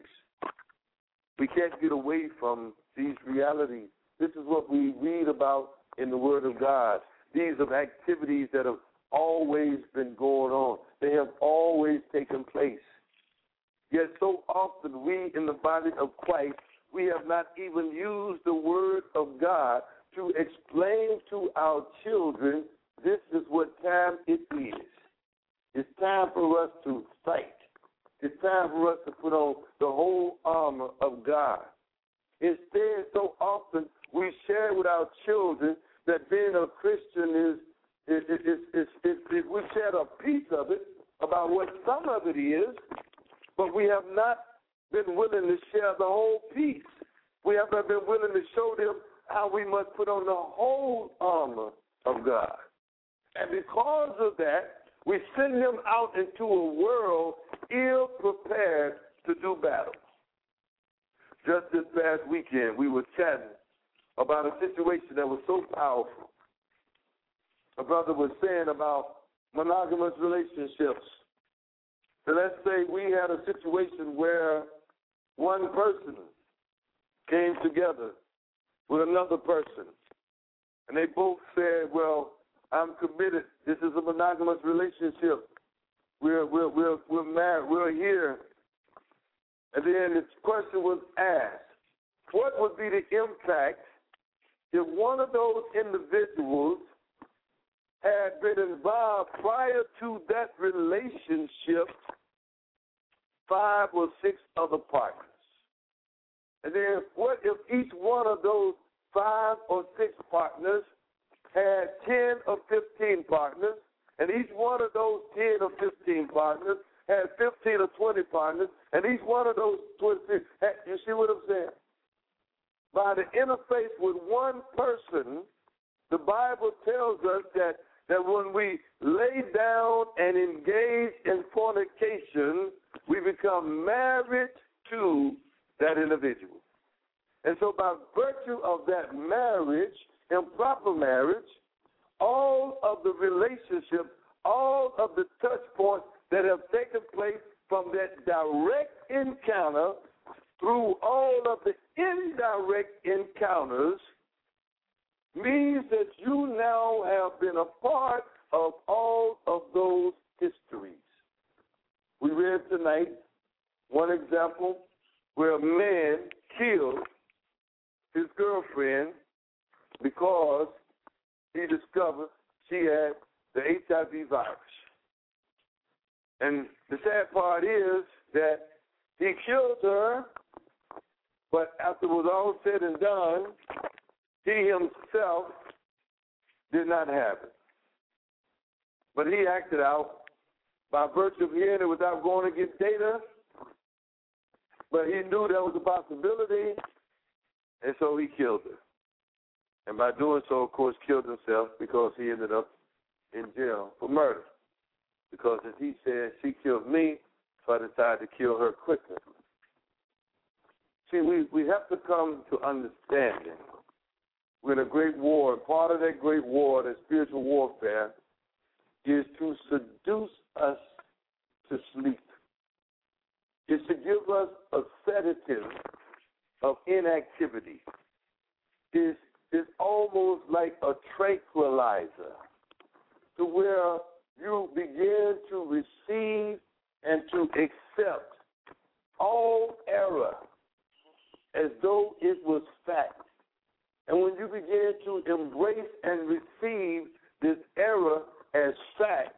Speaker 3: We can't get away from these realities. This is what we read about in the Word of God. These are activities that have always been going on. They have always taken place. Yet so often we in the body of Christ, we have not even used the Word of God to explain to our children this is what time it is. It's time for us to fight. It's time for us to put on the whole armor of God. Instead, so often we share with our children that being a Christian is, is, is, is, is, is we share a piece of it about what some of it is, but we have not been willing to share the whole piece. We have not been willing to show them how we must put on the whole armor of God. And because of that, we send them out into a world ill-prepared to do battle. Just this past weekend, we were chatting about a situation that was so powerful. A brother was saying about monogamous relationships. So let's say we had a situation where one person came together with another person, and they both said, well, I'm committed. This is a monogamous relationship. We're, we're, we're, we're married. We're here. And then the question was asked, what would be the impact if one of those individuals had been involved prior to that relationship five or six other partners? And then what if each one of those five or six partners had ten or fifteen partners, and each one of those ten or fifteen partners had fifteen or twenty partners, and each one of those twenty, you see what I'm saying? By the interface with one person, the Bible tells us that, that when we lay down and engage in fornication, we become married to that individual. And so by virtue of that marriage, improper marriage, all of the relationships, all of the touch points that have taken place from that direct encounter through all of the indirect encounters means that you now have been a part of all of those histories. We read tonight one example where a man killed his girlfriend because he discovered she had the H I V virus. And the sad part is that he killed her, but after it was all said and done, he himself did not have it. But he acted out by virtue of hearing it without going to get data, but he knew that was a possibility, and so he killed her. And by doing so, of course, killed himself because he ended up in jail for murder. Because as he said, she killed me, so I decided to kill her quicker. See, we, we have to come to understanding. We're in a great war. Part of that great war, that spiritual warfare, is to seduce us to sleep. It's to give us a sedative of inactivity. It's, it's almost like a tranquilizer to where you begin to receive and to accept all error as though it was fact. And when you begin to embrace and receive this error as fact,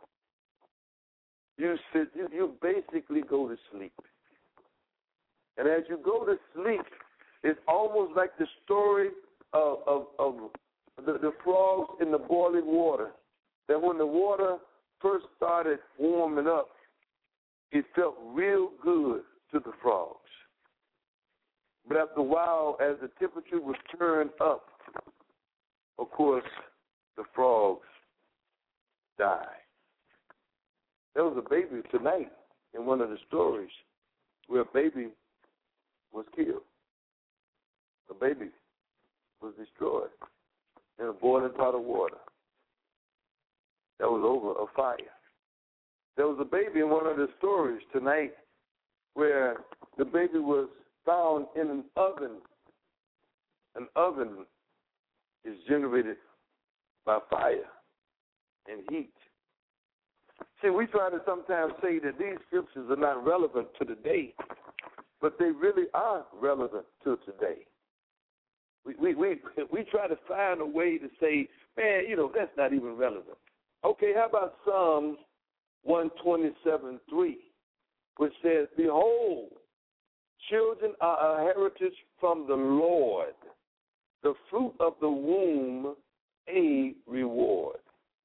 Speaker 3: you, sit, you, you basically go to sleep. And as you go to sleep, it's almost like the story of, of, of the, the frogs in the boiling water. That when the water first started warming up, it felt real good to the frogs. But after a while, as the temperature was turned up, of course, the frogs died. There was a baby tonight in one of the stories where a baby was killed. A baby was destroyed in a boiling pot of water. That was over a fire. There was a baby in one of the stories tonight where the baby was found in an oven. An oven is generated by fire and heat. See, we try to sometimes say that these scriptures are not relevant to today, but they really are relevant to today. We we we, we try to find a way to say, man, you know, that's not even relevant. Okay, how about Psalms one twenty-seven three, which says, behold, children are a heritage from the Lord, the fruit of the womb a reward.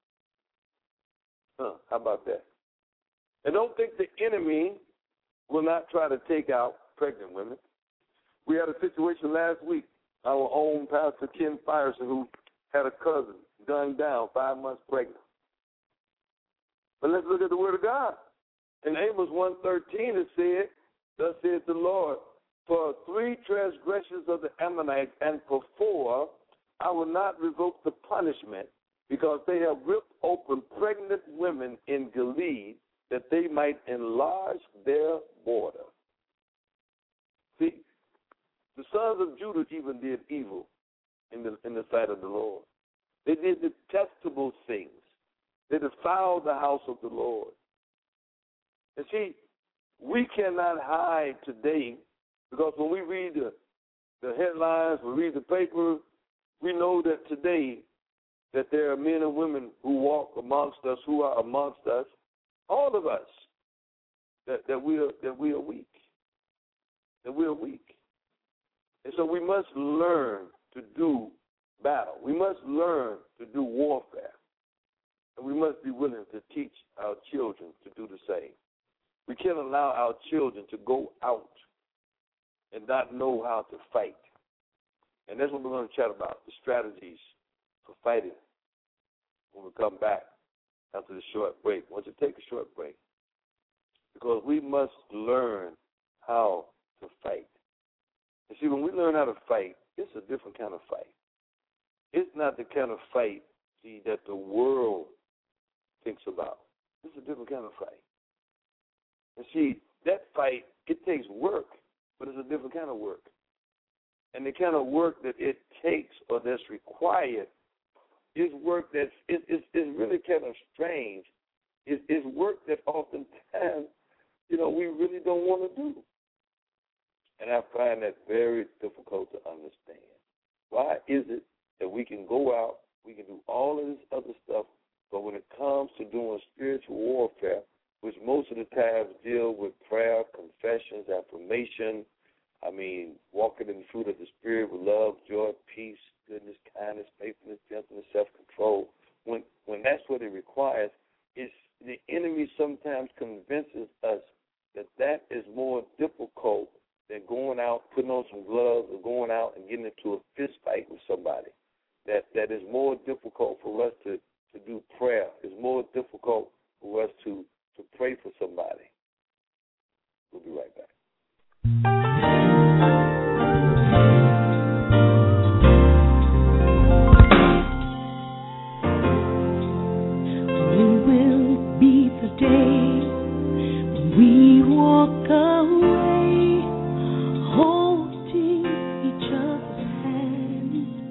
Speaker 3: Huh, how about that? And don't think the enemy will not try to take out pregnant women. We had a situation last week. Our own Pastor Ken Fyerson, who had a cousin gunned down, five months pregnant. But let's look at the Word of God. In Amos one thirteen it said, thus saith the Lord, for three transgressions of the Ammonites, and for four I will not revoke the punishment, because they have ripped open pregnant women in Gilead, that they might enlarge their border. See, the sons of Judah even did evil in the in the sight of the Lord. They did detestable things. They defiled the house of the Lord. And see, we cannot hide today, because when we read the, the headlines, we read the paper, we know that today that there are men and women who walk amongst us, who are amongst us, all of us, that, that we are that we are weak. That we are weak. And so we must learn to do battle. We must learn to do warfare. And we must be willing to teach our children to do the same. We can't allow our children to go out and not know how to fight. And that's what we're going to chat about, the strategies for fighting when we come back after the short break. I want you to take a short break, because we must learn how to fight. You see, when we learn how to fight, it's a different kind of fight. It's not the kind of fight, see, that the world thinks about. It's a different kind of fight. And see, that fight, it takes work, but it's a different kind of work. And the kind of work that it takes or that's required is work that's it, it's, it's really kind of strange. It, it's work that oftentimes, you know, we really don't want to do. And I find that very difficult to understand. Why is it that we can go out, we can do all of this other stuff, but when it comes to doing spiritual warfare, which most of the times deal with prayer, confessions, affirmation, I mean, walking in the fruit of the Spirit with love, joy, peace, goodness, kindness, faithfulness, gentleness, self-control, when when that's what it requires, it's the enemy sometimes convinces us that that is more difficult than going out, putting on some gloves, or going out and getting into a fist fight with somebody. That that is more difficult for us to, to do prayer. It's more difficult for for us to, to pray for somebody. We'll be right back.
Speaker 6: When will be the day when we walk away, holding each other's hand?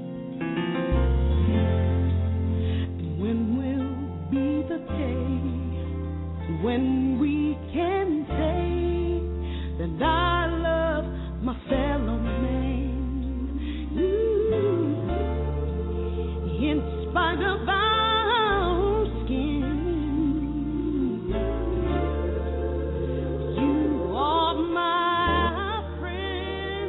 Speaker 6: When will be the day when we can say that I love my fellow man? Ooh, in spite of our skin, you are my friend.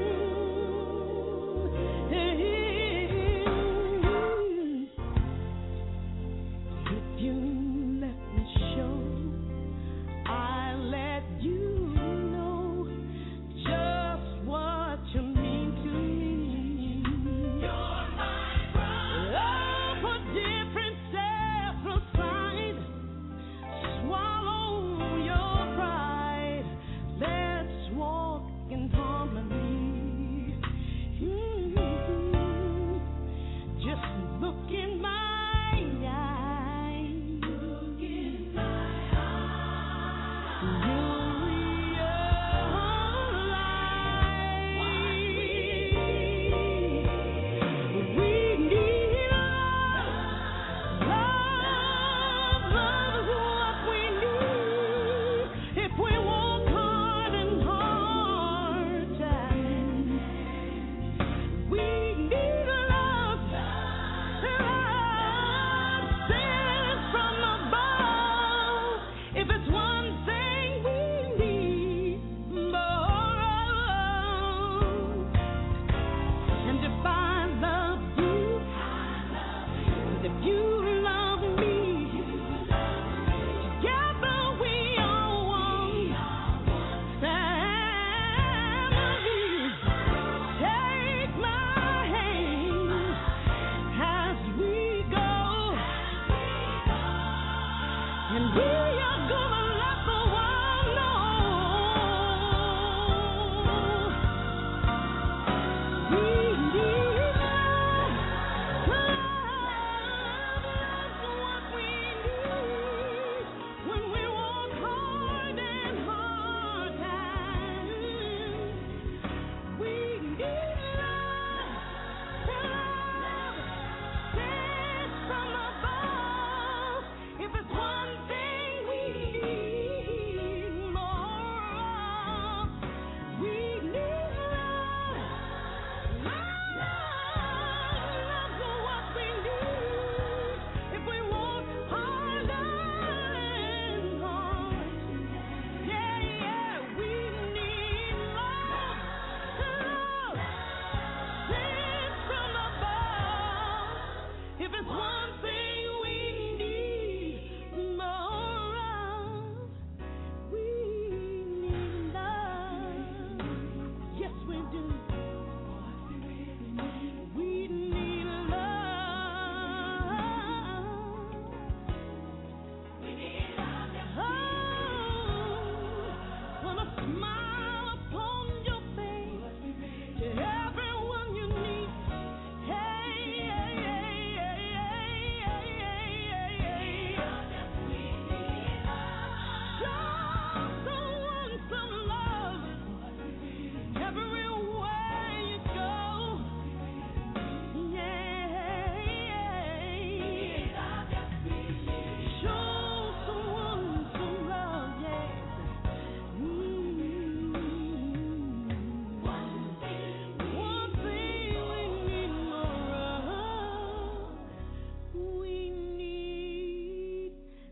Speaker 6: If you let me show, I let you know just what you mean to me. You're my brother. Oh, for different several sides, swallow your pride. Let's walk in harmony. Mm-hmm. Just look in my eyes. Look in my eyes. You'll realize we need love. Love, love is what we need if we walk hard and hard times. We need love. Love sent from above. If it's one thing we need more of. And if I love you, and if you love me, together we are one family. Take my hand as we go, and we are gonna let the world know we need love. Love is what we need when we walk hard and hard times. We need love. Love sent from above. If it's one thing we need more of, we need love. Love is what we need if we walk hard and hard. Yeah, yeah, we need love. Love sent from above. If it's one thing we need more of, we need love. Yes, we do. We need love. We need love. Oh, wanna smile upon your face to everyone you meet. Hey, hey, hey, hey, hey, hey, hey, hey. Show someone some love everywhere you go. Yeah, show someone some love, yeah. Mm. One thing we need more of, we need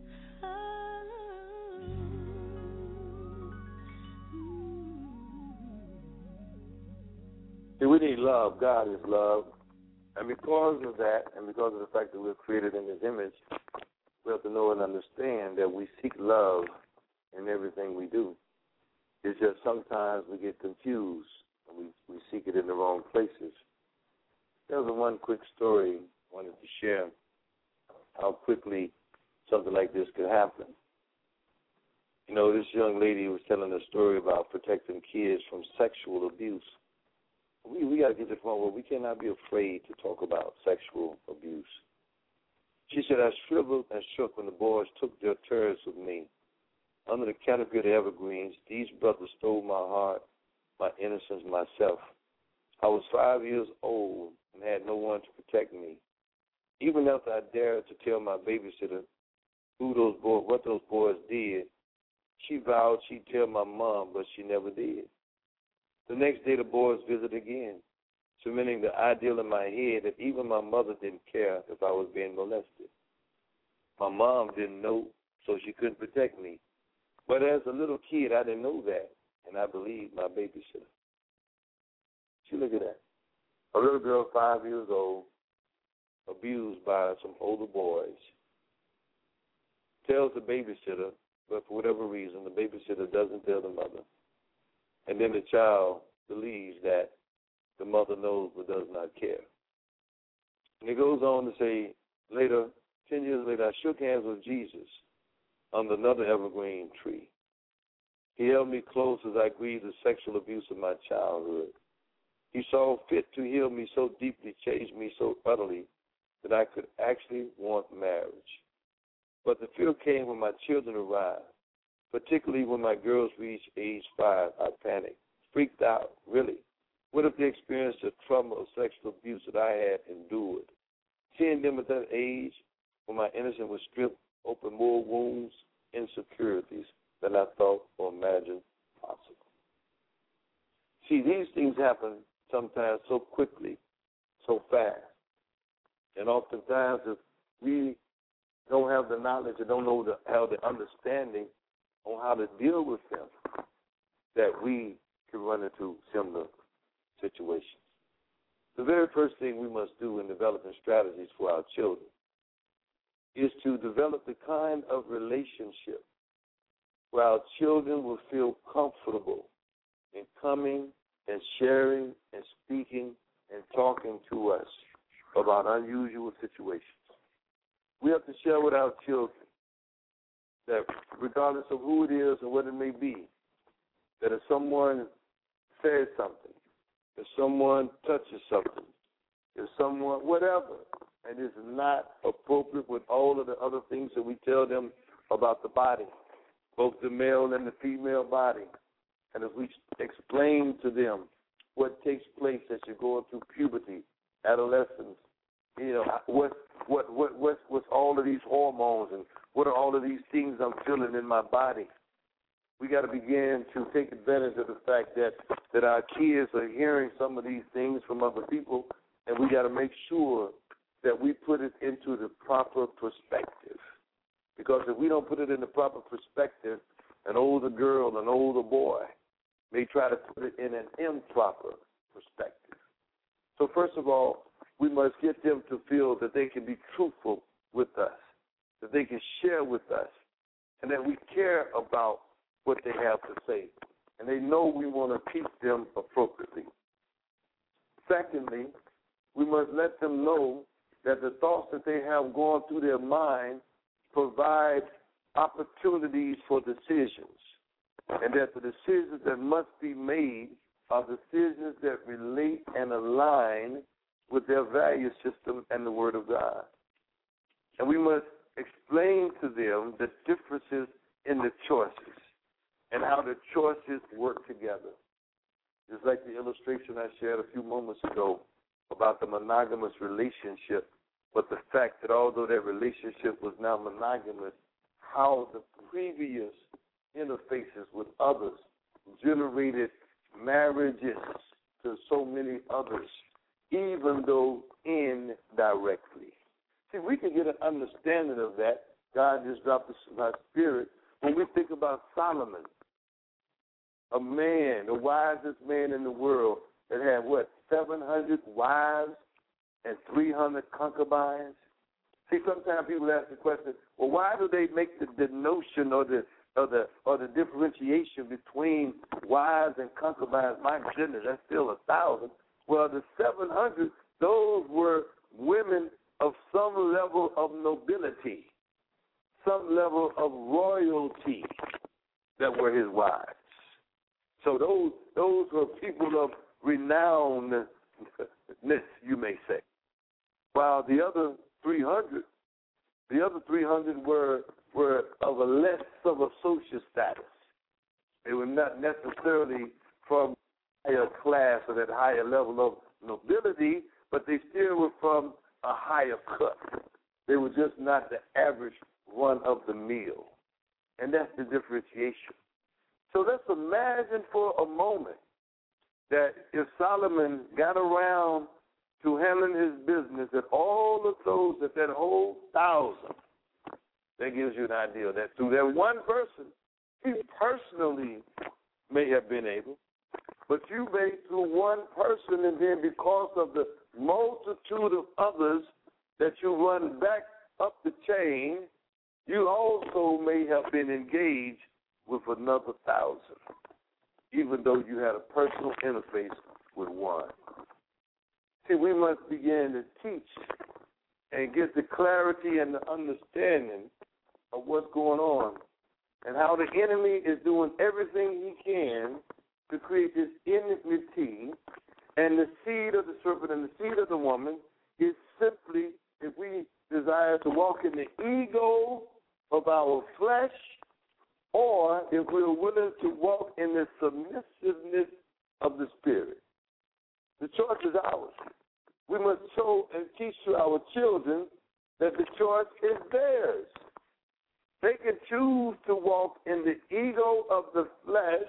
Speaker 3: See, we need love. God is love. And because of that, and because of the fact that we're created in His image, we have to know and understand that we seek love in everything we do. It's just sometimes we get confused and we, we seek it in the wrong places. There was a one quick story I wanted to share how quickly something like this could happen. You know, this young lady was telling a story about protecting kids from sexual abuse. We we got to get to the point where we cannot be afraid to talk about sexual abuse. She said, I shriveled and shook when the boys took their turns with me. Under the canopy of the evergreens, these brothers stole my heart, my innocence, myself. I was five years old and had no one to protect me. Even after I dared to tell my babysitter who those boys, what those boys did, she vowed she'd tell my mom, but she never did. The next day, the boys visited again, cementing the ideal in my head that even my mother didn't care if I was being molested. My mom didn't know, so she couldn't protect me. But as a little kid, I didn't know that, and I believed my babysitter. See, look at that. A little girl, five years old, abused by some older boys, tells the babysitter, but for whatever reason, the babysitter doesn't tell the mother. And then the child believes that the mother knows but does not care. And it goes on to say, later, ten years later, I shook hands with Jesus under another evergreen tree. He held me close as I grieved the sexual abuse of my childhood. He saw fit to heal me so deeply, change me so utterly, that I could actually want marriage. But the fear came when my children arrived, particularly when my girls reached age five. I panicked, freaked out, really. What if they experienced the trauma of sexual abuse that I had endured? Seeing them at that age, when my innocence was stripped, opened more wounds, insecurities than I thought or imagined possible. See, these things happen sometimes so quickly, so fast. And oftentimes, if we don't have the knowledge or don't know the, have the understanding on how to deal with them, that we can run into similar situations. The very first thing we must do in developing strategies for our children is to develop the kind of relationship where our children will feel comfortable in coming and sharing and speaking and talking to us about unusual situations. We have to share with our children that regardless of who it is and what it may be, that if someone says something, if someone touches something, if someone, whatever, and it's not appropriate with all of the other things that we tell them about the body, both the male and the female body, and if we explain to them what takes place as you're going through puberty, adolescence, you know, what what what what's, what's all of these hormones and what are all of these things I'm feeling in my body. We got to begin to take advantage of the fact that, that our kids are hearing some of these things from other people, and we got to make sure that we put it into the proper perspective. Because if we don't put it in the proper perspective, an older girl, an older boy may try to put it in an improper perspective. So first of all, we must get them to feel that they can be truthful with us, that they can share with us, and that we care about what they have to say, and they know we want to teach them appropriately. Secondly, we must let them know that the thoughts that they have going through their mind provide opportunities for decisions, and that the decisions that must be made are decisions that relate and align with their value system and the Word of God. And we must explain to them the differences in the choices and how the choices work together. Just like the illustration I shared a few moments ago about the monogamous relationship, but the fact that although that relationship was now monogamous, how the previous interfaces with others generated marriages to so many others, even though indirectly. See, we can get an understanding of that. God just dropped this in my spirit when we think about Solomon, a man, the wisest man in the world that had, what, seven hundred wives and three hundred concubines? See, sometimes people ask the question, well, why do they make the, the notion or the or the or the differentiation between wives and concubines? My goodness, that's still a thousand. Well, the seven hundred, those were women of some level of nobility, some level of royalty. that were his wives. So those those were people of renownedness, you may say. While the other three hundred, the other three hundred were were of a less of a social status. They were not necessarily from a higher class or that higher level of nobility, but they still were from a higher cut. They were just not the average run of the mill. And that's the differentiation. So let's imagine for a moment that if Solomon got around to handling his business, that all of those, that that whole thousand, that gives you an idea that through that one person, he personally may have been able, but you may through one person, and then because of the multitude of others that you run back up the chain, you also may have been engaged with another thousand, even though you had a personal interface with one. See, we must begin to teach and get the clarity and the understanding of what's going on and how the enemy is doing everything he can to create this enmity, and the seed of the serpent and the seed of the woman is simply, if we desire to walk in the ego of our flesh, or if we're willing to walk in the submissiveness of the Spirit. The choice is ours. We must show and teach to our children that the choice is theirs. They can choose to walk in the ego of the flesh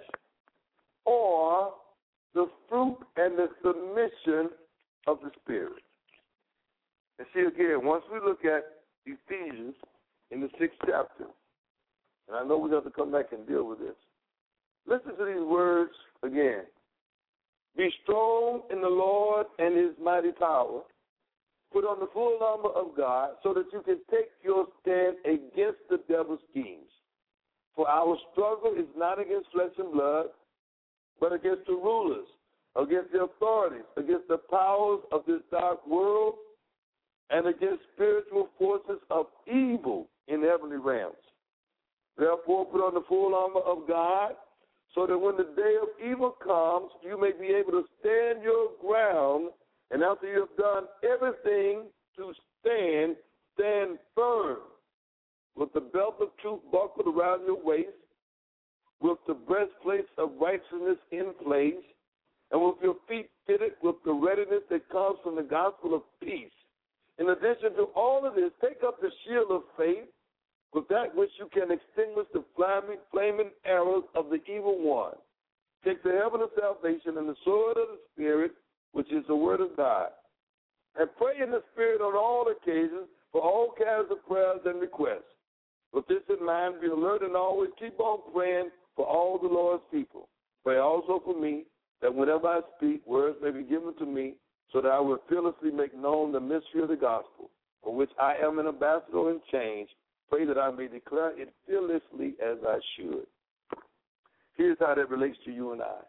Speaker 3: or the fruit and the submission of the Spirit. And see, again, once we look at Ephesians in the sixth chapter, and I know we have to come back and deal with this, listen to these words again. Be strong in the Lord and his mighty power. Put on the full armor of God so that you can take your stand against the devil's schemes. For our struggle is not against flesh and blood, but against the rulers, against the authorities, against the powers of this dark world, and against spiritual forces of evil in heavenly realms. Therefore, put on the full armor of God, so that when the day of evil comes, you may be able to stand your ground, and after you have done everything to stand, stand firm, with the belt of truth buckled around your waist, with the breastplate of righteousness in place, and with your feet fitted with the readiness that comes from the gospel of peace. In addition to all of this, take up the shield of faith, with that which you can extinguish the flaming, flaming arrows of the evil one. Take the helmet of salvation and the sword of the Spirit, which is the word of God. And pray in the Spirit on all occasions for all kinds of prayers and requests. With this in mind, be alert and always keep on praying for all the Lord's people. Pray also for me, that whenever I speak, words may be given to me, so that I will fearlessly make known the mystery of the gospel, for which I am an ambassador in chains. Pray that I may declare it fearlessly as I should. Here's how that relates to you and I.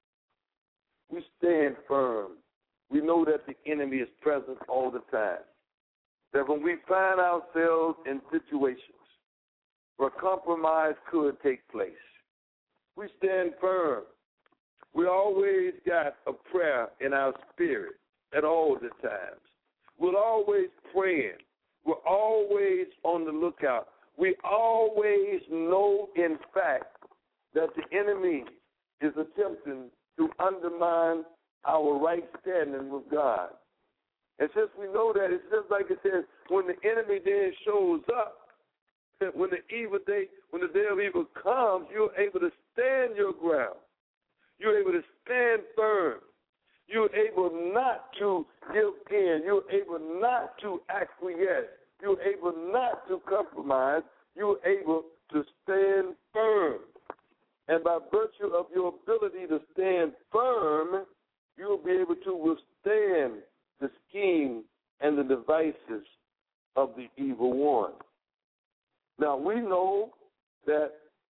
Speaker 3: We stand firm. We know that the enemy is present all the time. That when we find ourselves in situations where compromise could take place, we stand firm. We always got a prayer in our spirit at all the times. We're always praying. We're always on the lookout. We always know, in fact, that the enemy is attempting to undermine our right standing with God. And since we know that, it's just like it says, when the enemy then shows up, when the evil day, when the day of evil comes, you're able to stand your ground. You're able to stand firm. You're able not to give in. You're able not to acquiesce. You're able not to compromise. You're able to stand firm. And by virtue of your ability to stand firm, you'll be able to withstand the scheme and the devices of the evil one. Now, we know that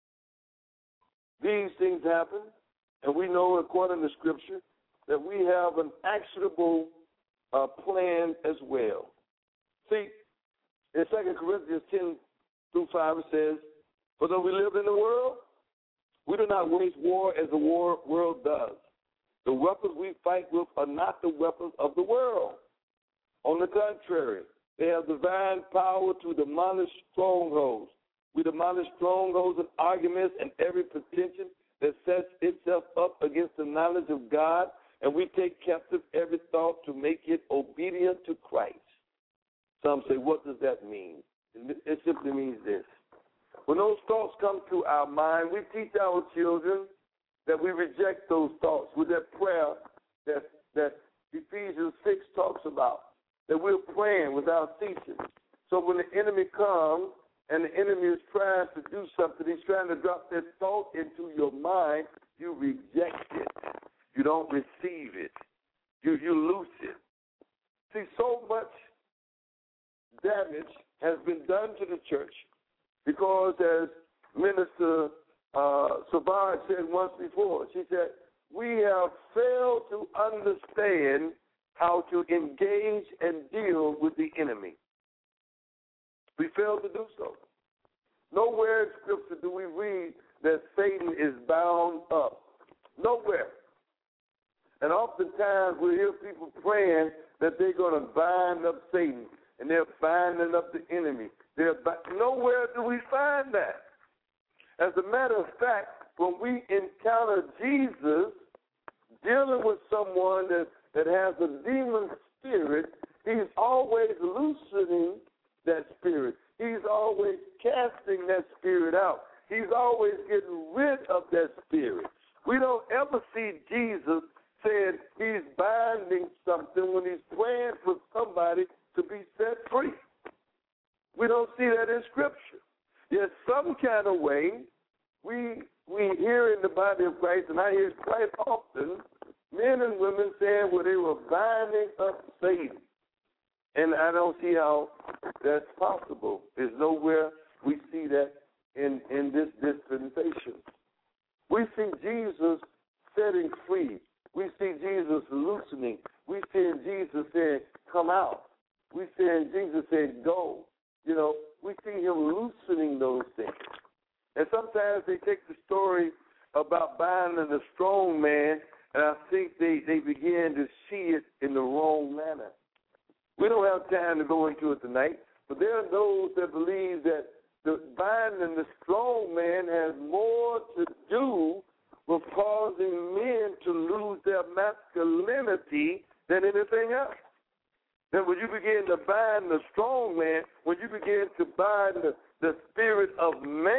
Speaker 3: these things happen, and we know, according to Scripture, that we have an actionable uh, plan as well. See, in Second Corinthians ten through five, it says, for though we live in the world, We do not wage war as the war world does. The weapons we fight with are not the weapons of the world. On the contrary, they have divine power to demolish strongholds. We demolish strongholds and arguments and every pretension that sets itself up against the knowledge of God, and we take captive every thought to make it obedient to Christ. Some say, what does that mean? It simply means this. When those thoughts come to our mind, we teach our children that we reject those thoughts with that prayer that, that Ephesians six talks about, that we're praying without ceasing. So when the enemy comes and the enemy is trying to do something, he's trying to drop that thought into your mind, you reject it. You don't receive it. You, you lose it. See, so much damage has been done to the church because, as Minister uh, Savard said once before, she said, we have failed to understand how to engage and deal with the enemy. We failed to do so. Nowhere in Scripture do we read that Satan is bound up. Nowhere. And oftentimes we hear people praying that they're going to bind up Satan, and they're binding up the enemy. They're bi- Nowhere do we find that. As a matter of fact, when we encounter Jesus dealing with someone that, that has a demon spirit, he's always loosening that spirit. He's always casting that spirit out. He's always getting rid of that spirit. We don't ever see Jesus saying he's binding something when he's praying for somebody to be set free. We don't see that in Scripture. Yet some kind of way, we we hear in the body of Christ, and I hear it quite often, men and women saying, well, they were binding up Satan. And I don't see how that's possible. There's nowhere we see that in, in this dispensation. We see Jesus setting free. We see Jesus loosening. We see Jesus saying, come out. We see Jesus saying, go. You know, we see him loosening those things. And sometimes they take the story about binding the strong man, and I think they, they begin to see it in the wrong manner. We don't have time to go into it tonight, but there are those that believe that the binding the strong man has more to do with causing men to lose their masculinity than anything else. Then when you begin to bind the strong man, when you begin to bind the, the spirit of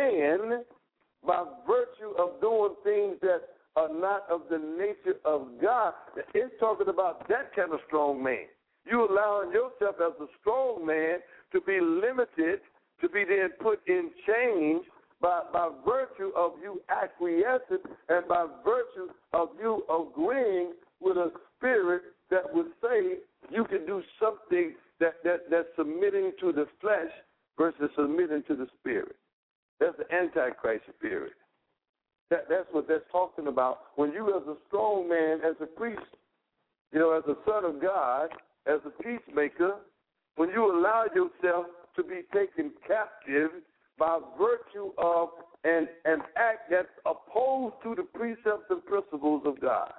Speaker 3: man by virtue of doing things that are not of the nature of God, it's talking about that kind of strong man. You allowing yourself as a strong man to be limited, to be then put in chains by, by virtue of you acquiescing and by virtue of you agreeing with a spirit that would say you can do something that, that, that's submitting to the flesh versus submitting to the spirit. That's the Antichrist spirit. That, that's what that's talking about. When you as a strong man, as a priest, you know, as a son of God, as a peacemaker, when you allow yourself to be taken captive by virtue of an, an act that's opposed to the precepts and principles of God.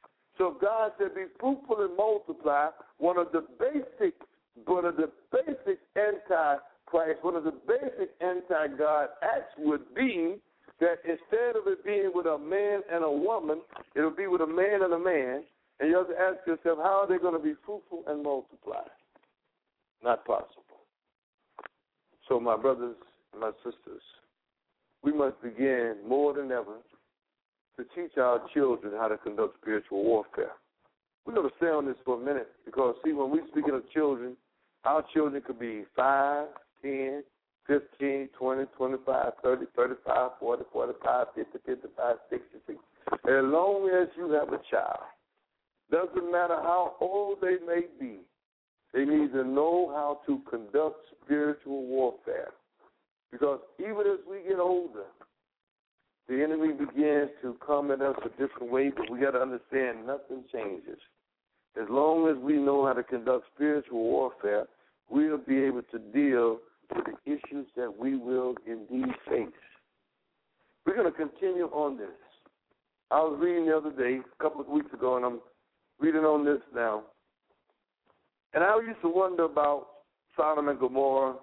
Speaker 3: So God said, be fruitful and multiply. One of the basic, one of the basic anti-Christ, one of the basic anti-God acts would be that instead of it being with a man and a woman, it would be with a man and a man. And you have to ask yourself, how are they going to be fruitful and multiply? Not possible. So my brothers and my sisters, we must begin more than ever to teach our children how to conduct spiritual warfare. We're going to stay on this for a minute because, see, when we're speaking of children, our children could be five, ten, fifteen, twenty, twenty-five, thirty, thirty-five, forty, forty-five, fifty, fifty-five, sixty, sixty. As long as you have a child, doesn't matter how old they may be, they need to know how to conduct spiritual warfare. Because even as we get older, the enemy begins to come at us a different way, but we got to understand nothing changes. As long as we know how to conduct spiritual warfare, we'll be able to deal with the issues that we will indeed face. We're going to continue on this. I was reading the other day, a couple of weeks ago, and I'm reading on this now. And I used to wonder about Sodom and Gomorrah.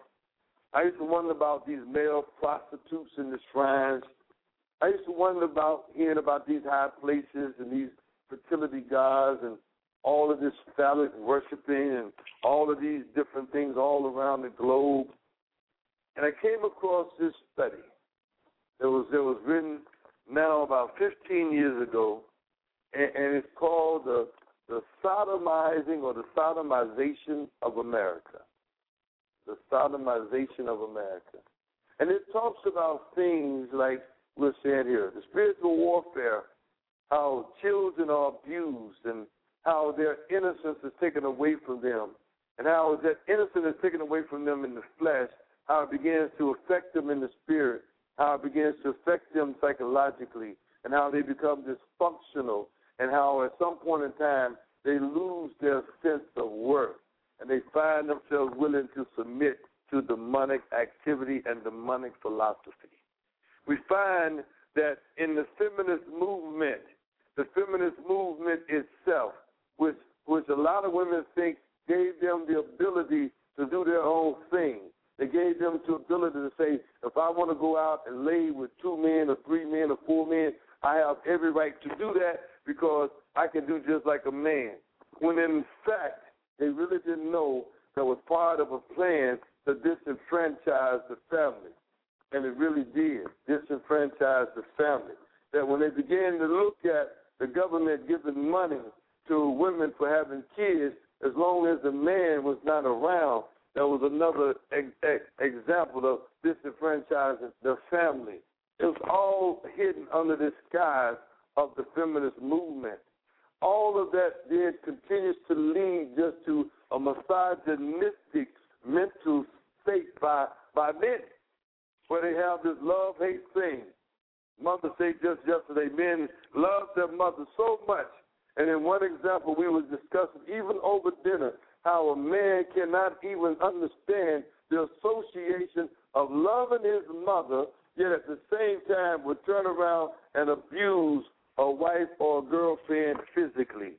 Speaker 3: I used to wonder about these male prostitutes in the shrines. I used to wonder about hearing about these high places and these fertility gods and all of this phallic worshiping and all of these different things all around the globe. And I came across this study. It was, it was written now about fifteen years ago, and, and it's called the, the Sodomizing or the Sodomization of America. The Sodomization of America. And it talks about things like we're saying here, the spiritual warfare, how children are abused and how their innocence is taken away from them, and how that innocence is taken away from them in the flesh, how it begins to affect them in the spirit, how it begins to affect them psychologically, and how they become dysfunctional, and how at some point in time they lose their sense of worth, and they find themselves willing to submit to demonic activity and demonic philosophy. We find that in the feminist movement, the feminist movement itself, which, which a lot of women think gave them the ability to do their own thing. They gave them the ability to say, if I want to go out and lay with two men or three men or four men, I have every right to do that because I can do just like a man. When in fact, they really didn't know that was part of a plan to disenfranchise the family. And it really did, disenfranchise the family. That when they began to look at the government giving money to women for having kids, as long as the man was not around, that was another ex- ex- example of disenfranchising the family. It was all hidden under the skies of the feminist movement. All of that then continues to lead just to a misogynistic mental state by, by men, where they have this love-hate thing. Mother said just yesterday, men love their mother so much. And in one example, we were discussing, even over dinner, how a man cannot even understand the association of loving his mother, yet at the same time would turn around and abuse a wife or a girlfriend physically,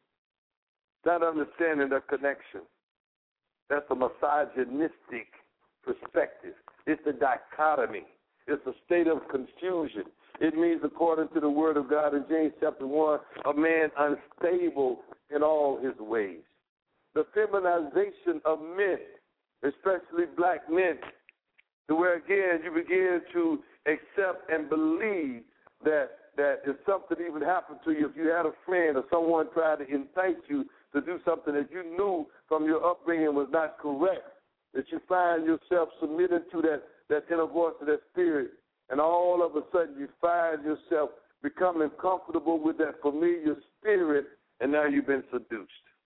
Speaker 3: not understanding the connection. That's a misogynistic perspective. It's a dichotomy. It's a state of confusion. It means, according to the word of God in James chapter one, a man unstable in all his ways. The feminization of men, especially black men, to where, again, you begin to accept and believe that, that if something even happened to you, if you had a friend or someone tried to entice you to do something that you knew from your upbringing was not correct, that you find yourself submitted to that, that inner voice of that spirit, and all of a sudden you find yourself becoming comfortable with that familiar spirit, and now you've been seduced.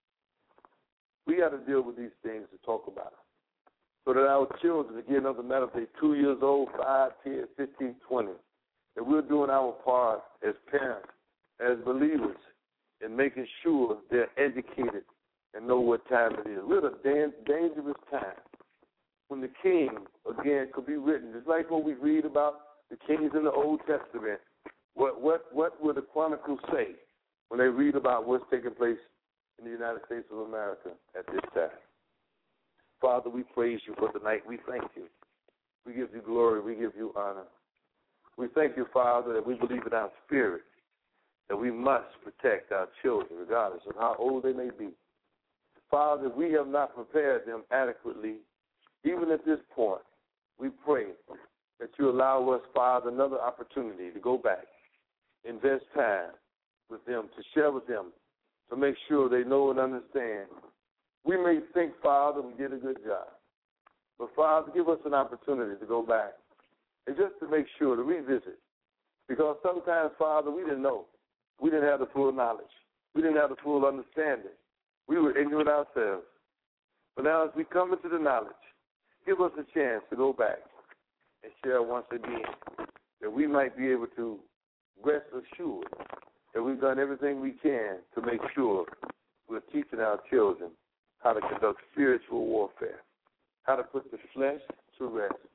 Speaker 3: We got to deal with these things to talk about it, so that our children, again, doesn't matter if they're two years old, five, ten, fifteen, twenty, that we're doing our part as parents, as believers, in making sure they're educated and know what time it is. We're at a dangerous time when the king, again, could be written. Just like when we read about the kings in the Old Testament, what what what will the Chronicles say when they read about what's taking place in the United States of America at this time? Father, we praise you for tonight. We thank you. We give you glory. We give you honor. We thank you, Father, that we believe in our spirit that we must protect our children regardless of how old they may be. Father, we have not prepared them adequately. Even at this point, we pray that you allow us, Father, another opportunity to go back, invest time with them, to share with them, to make sure they know and understand. We may think, Father, we did a good job. But, Father, give us an opportunity to go back and just to make sure, to revisit. Because sometimes, Father, we didn't know. We didn't have the full knowledge. We didn't have the full understanding. We were ignorant ourselves. But now as we come into the knowledge, give us a chance to go back and share once again that we might be able to rest assured that we've done everything we can to make sure we're teaching our children how to conduct spiritual warfare, how to put the flesh to rest,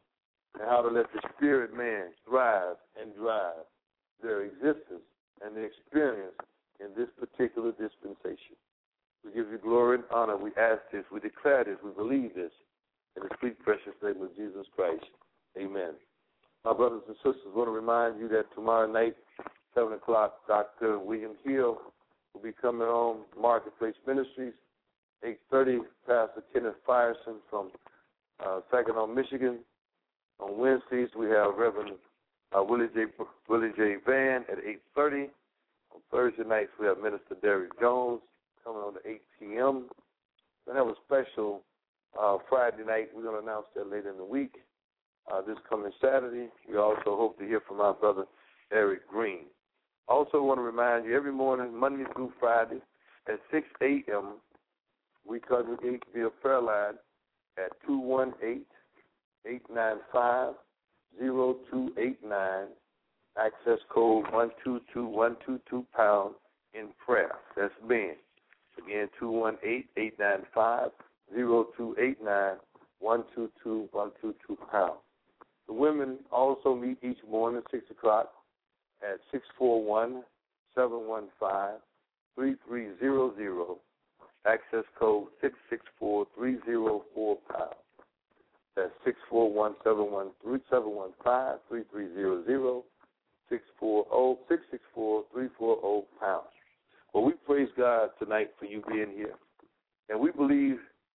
Speaker 3: and how to let the spirit man thrive and drive their existence and their experience in this particular dispensation. We give you glory and honor. We ask this. We declare this. We believe this. In the sweet, precious name of Jesus Christ. Amen. My brothers and sisters, I want to remind you that tomorrow night, seven o'clock, Doctor William Hill will be coming on Marketplace Ministries. eight thirty, Pastor Kenneth Fyerson from uh, Saginaw, Michigan. On Wednesdays, we have Reverend uh, Willie J. Willie J. Van at eight thirty. On Thursday nights, we have Minister Derrick Jones coming on at eight p.m. Then have a special uh, Friday night. We're going to announce that later in the week. Uh, this coming Saturday, we also hope to hear from our brother Eric Green. Also want to remind you, every morning, Monday through Friday, at six a.m., we congregate via prayer line at two one eight, eight nine five, zero two eight nine, access code one two two one two two pound in prayer. That's Ben. Again, two one eight, eight nine five, zero two eight nine, one two two one two two pound. The women also meet each morning at six o'clock at six four one, seven one five, three three zero zero, access code six six four three zero four pound. That's six four one, seven one three, seven one five, three three zero zero, six four zero, six six four three four zero pound. Well, we praise God tonight for you being here. And we believe,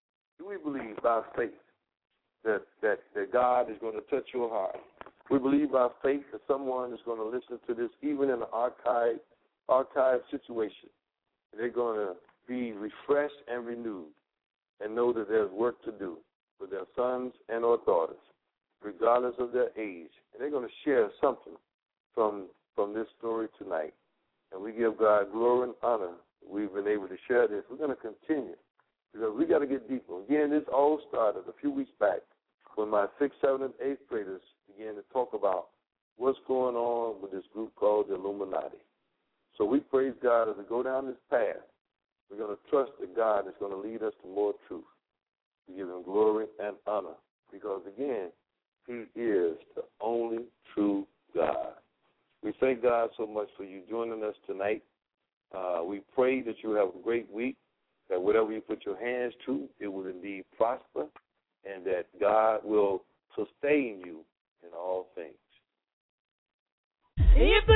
Speaker 3: we believe by faith that, that, that God is going to touch your heart. We believe by faith that someone is going to listen to this even in an archive, archive situation. They're going to be refreshed and renewed and know that there's work to do with their sons and or daughters, regardless of their age. And they're going to share something from, from this story tonight. And we give God glory and honor that we've been able to share this. We're going to continue because we got to get deeper. Again, this all started a few weeks back when my sixth, seventh, and eighth graders began to talk about what's going on with this group called the Illuminati. So we praise God as we go down this path. We're going to trust that God is going to lead us to more truth. We give him glory and honor because, again, he is the only true God. We thank God so much for you joining us tonight. Uh, we pray that you have a great week, that whatever you put your hands to, it will indeed prosper, and that God will sustain you in all things.
Speaker 6: If the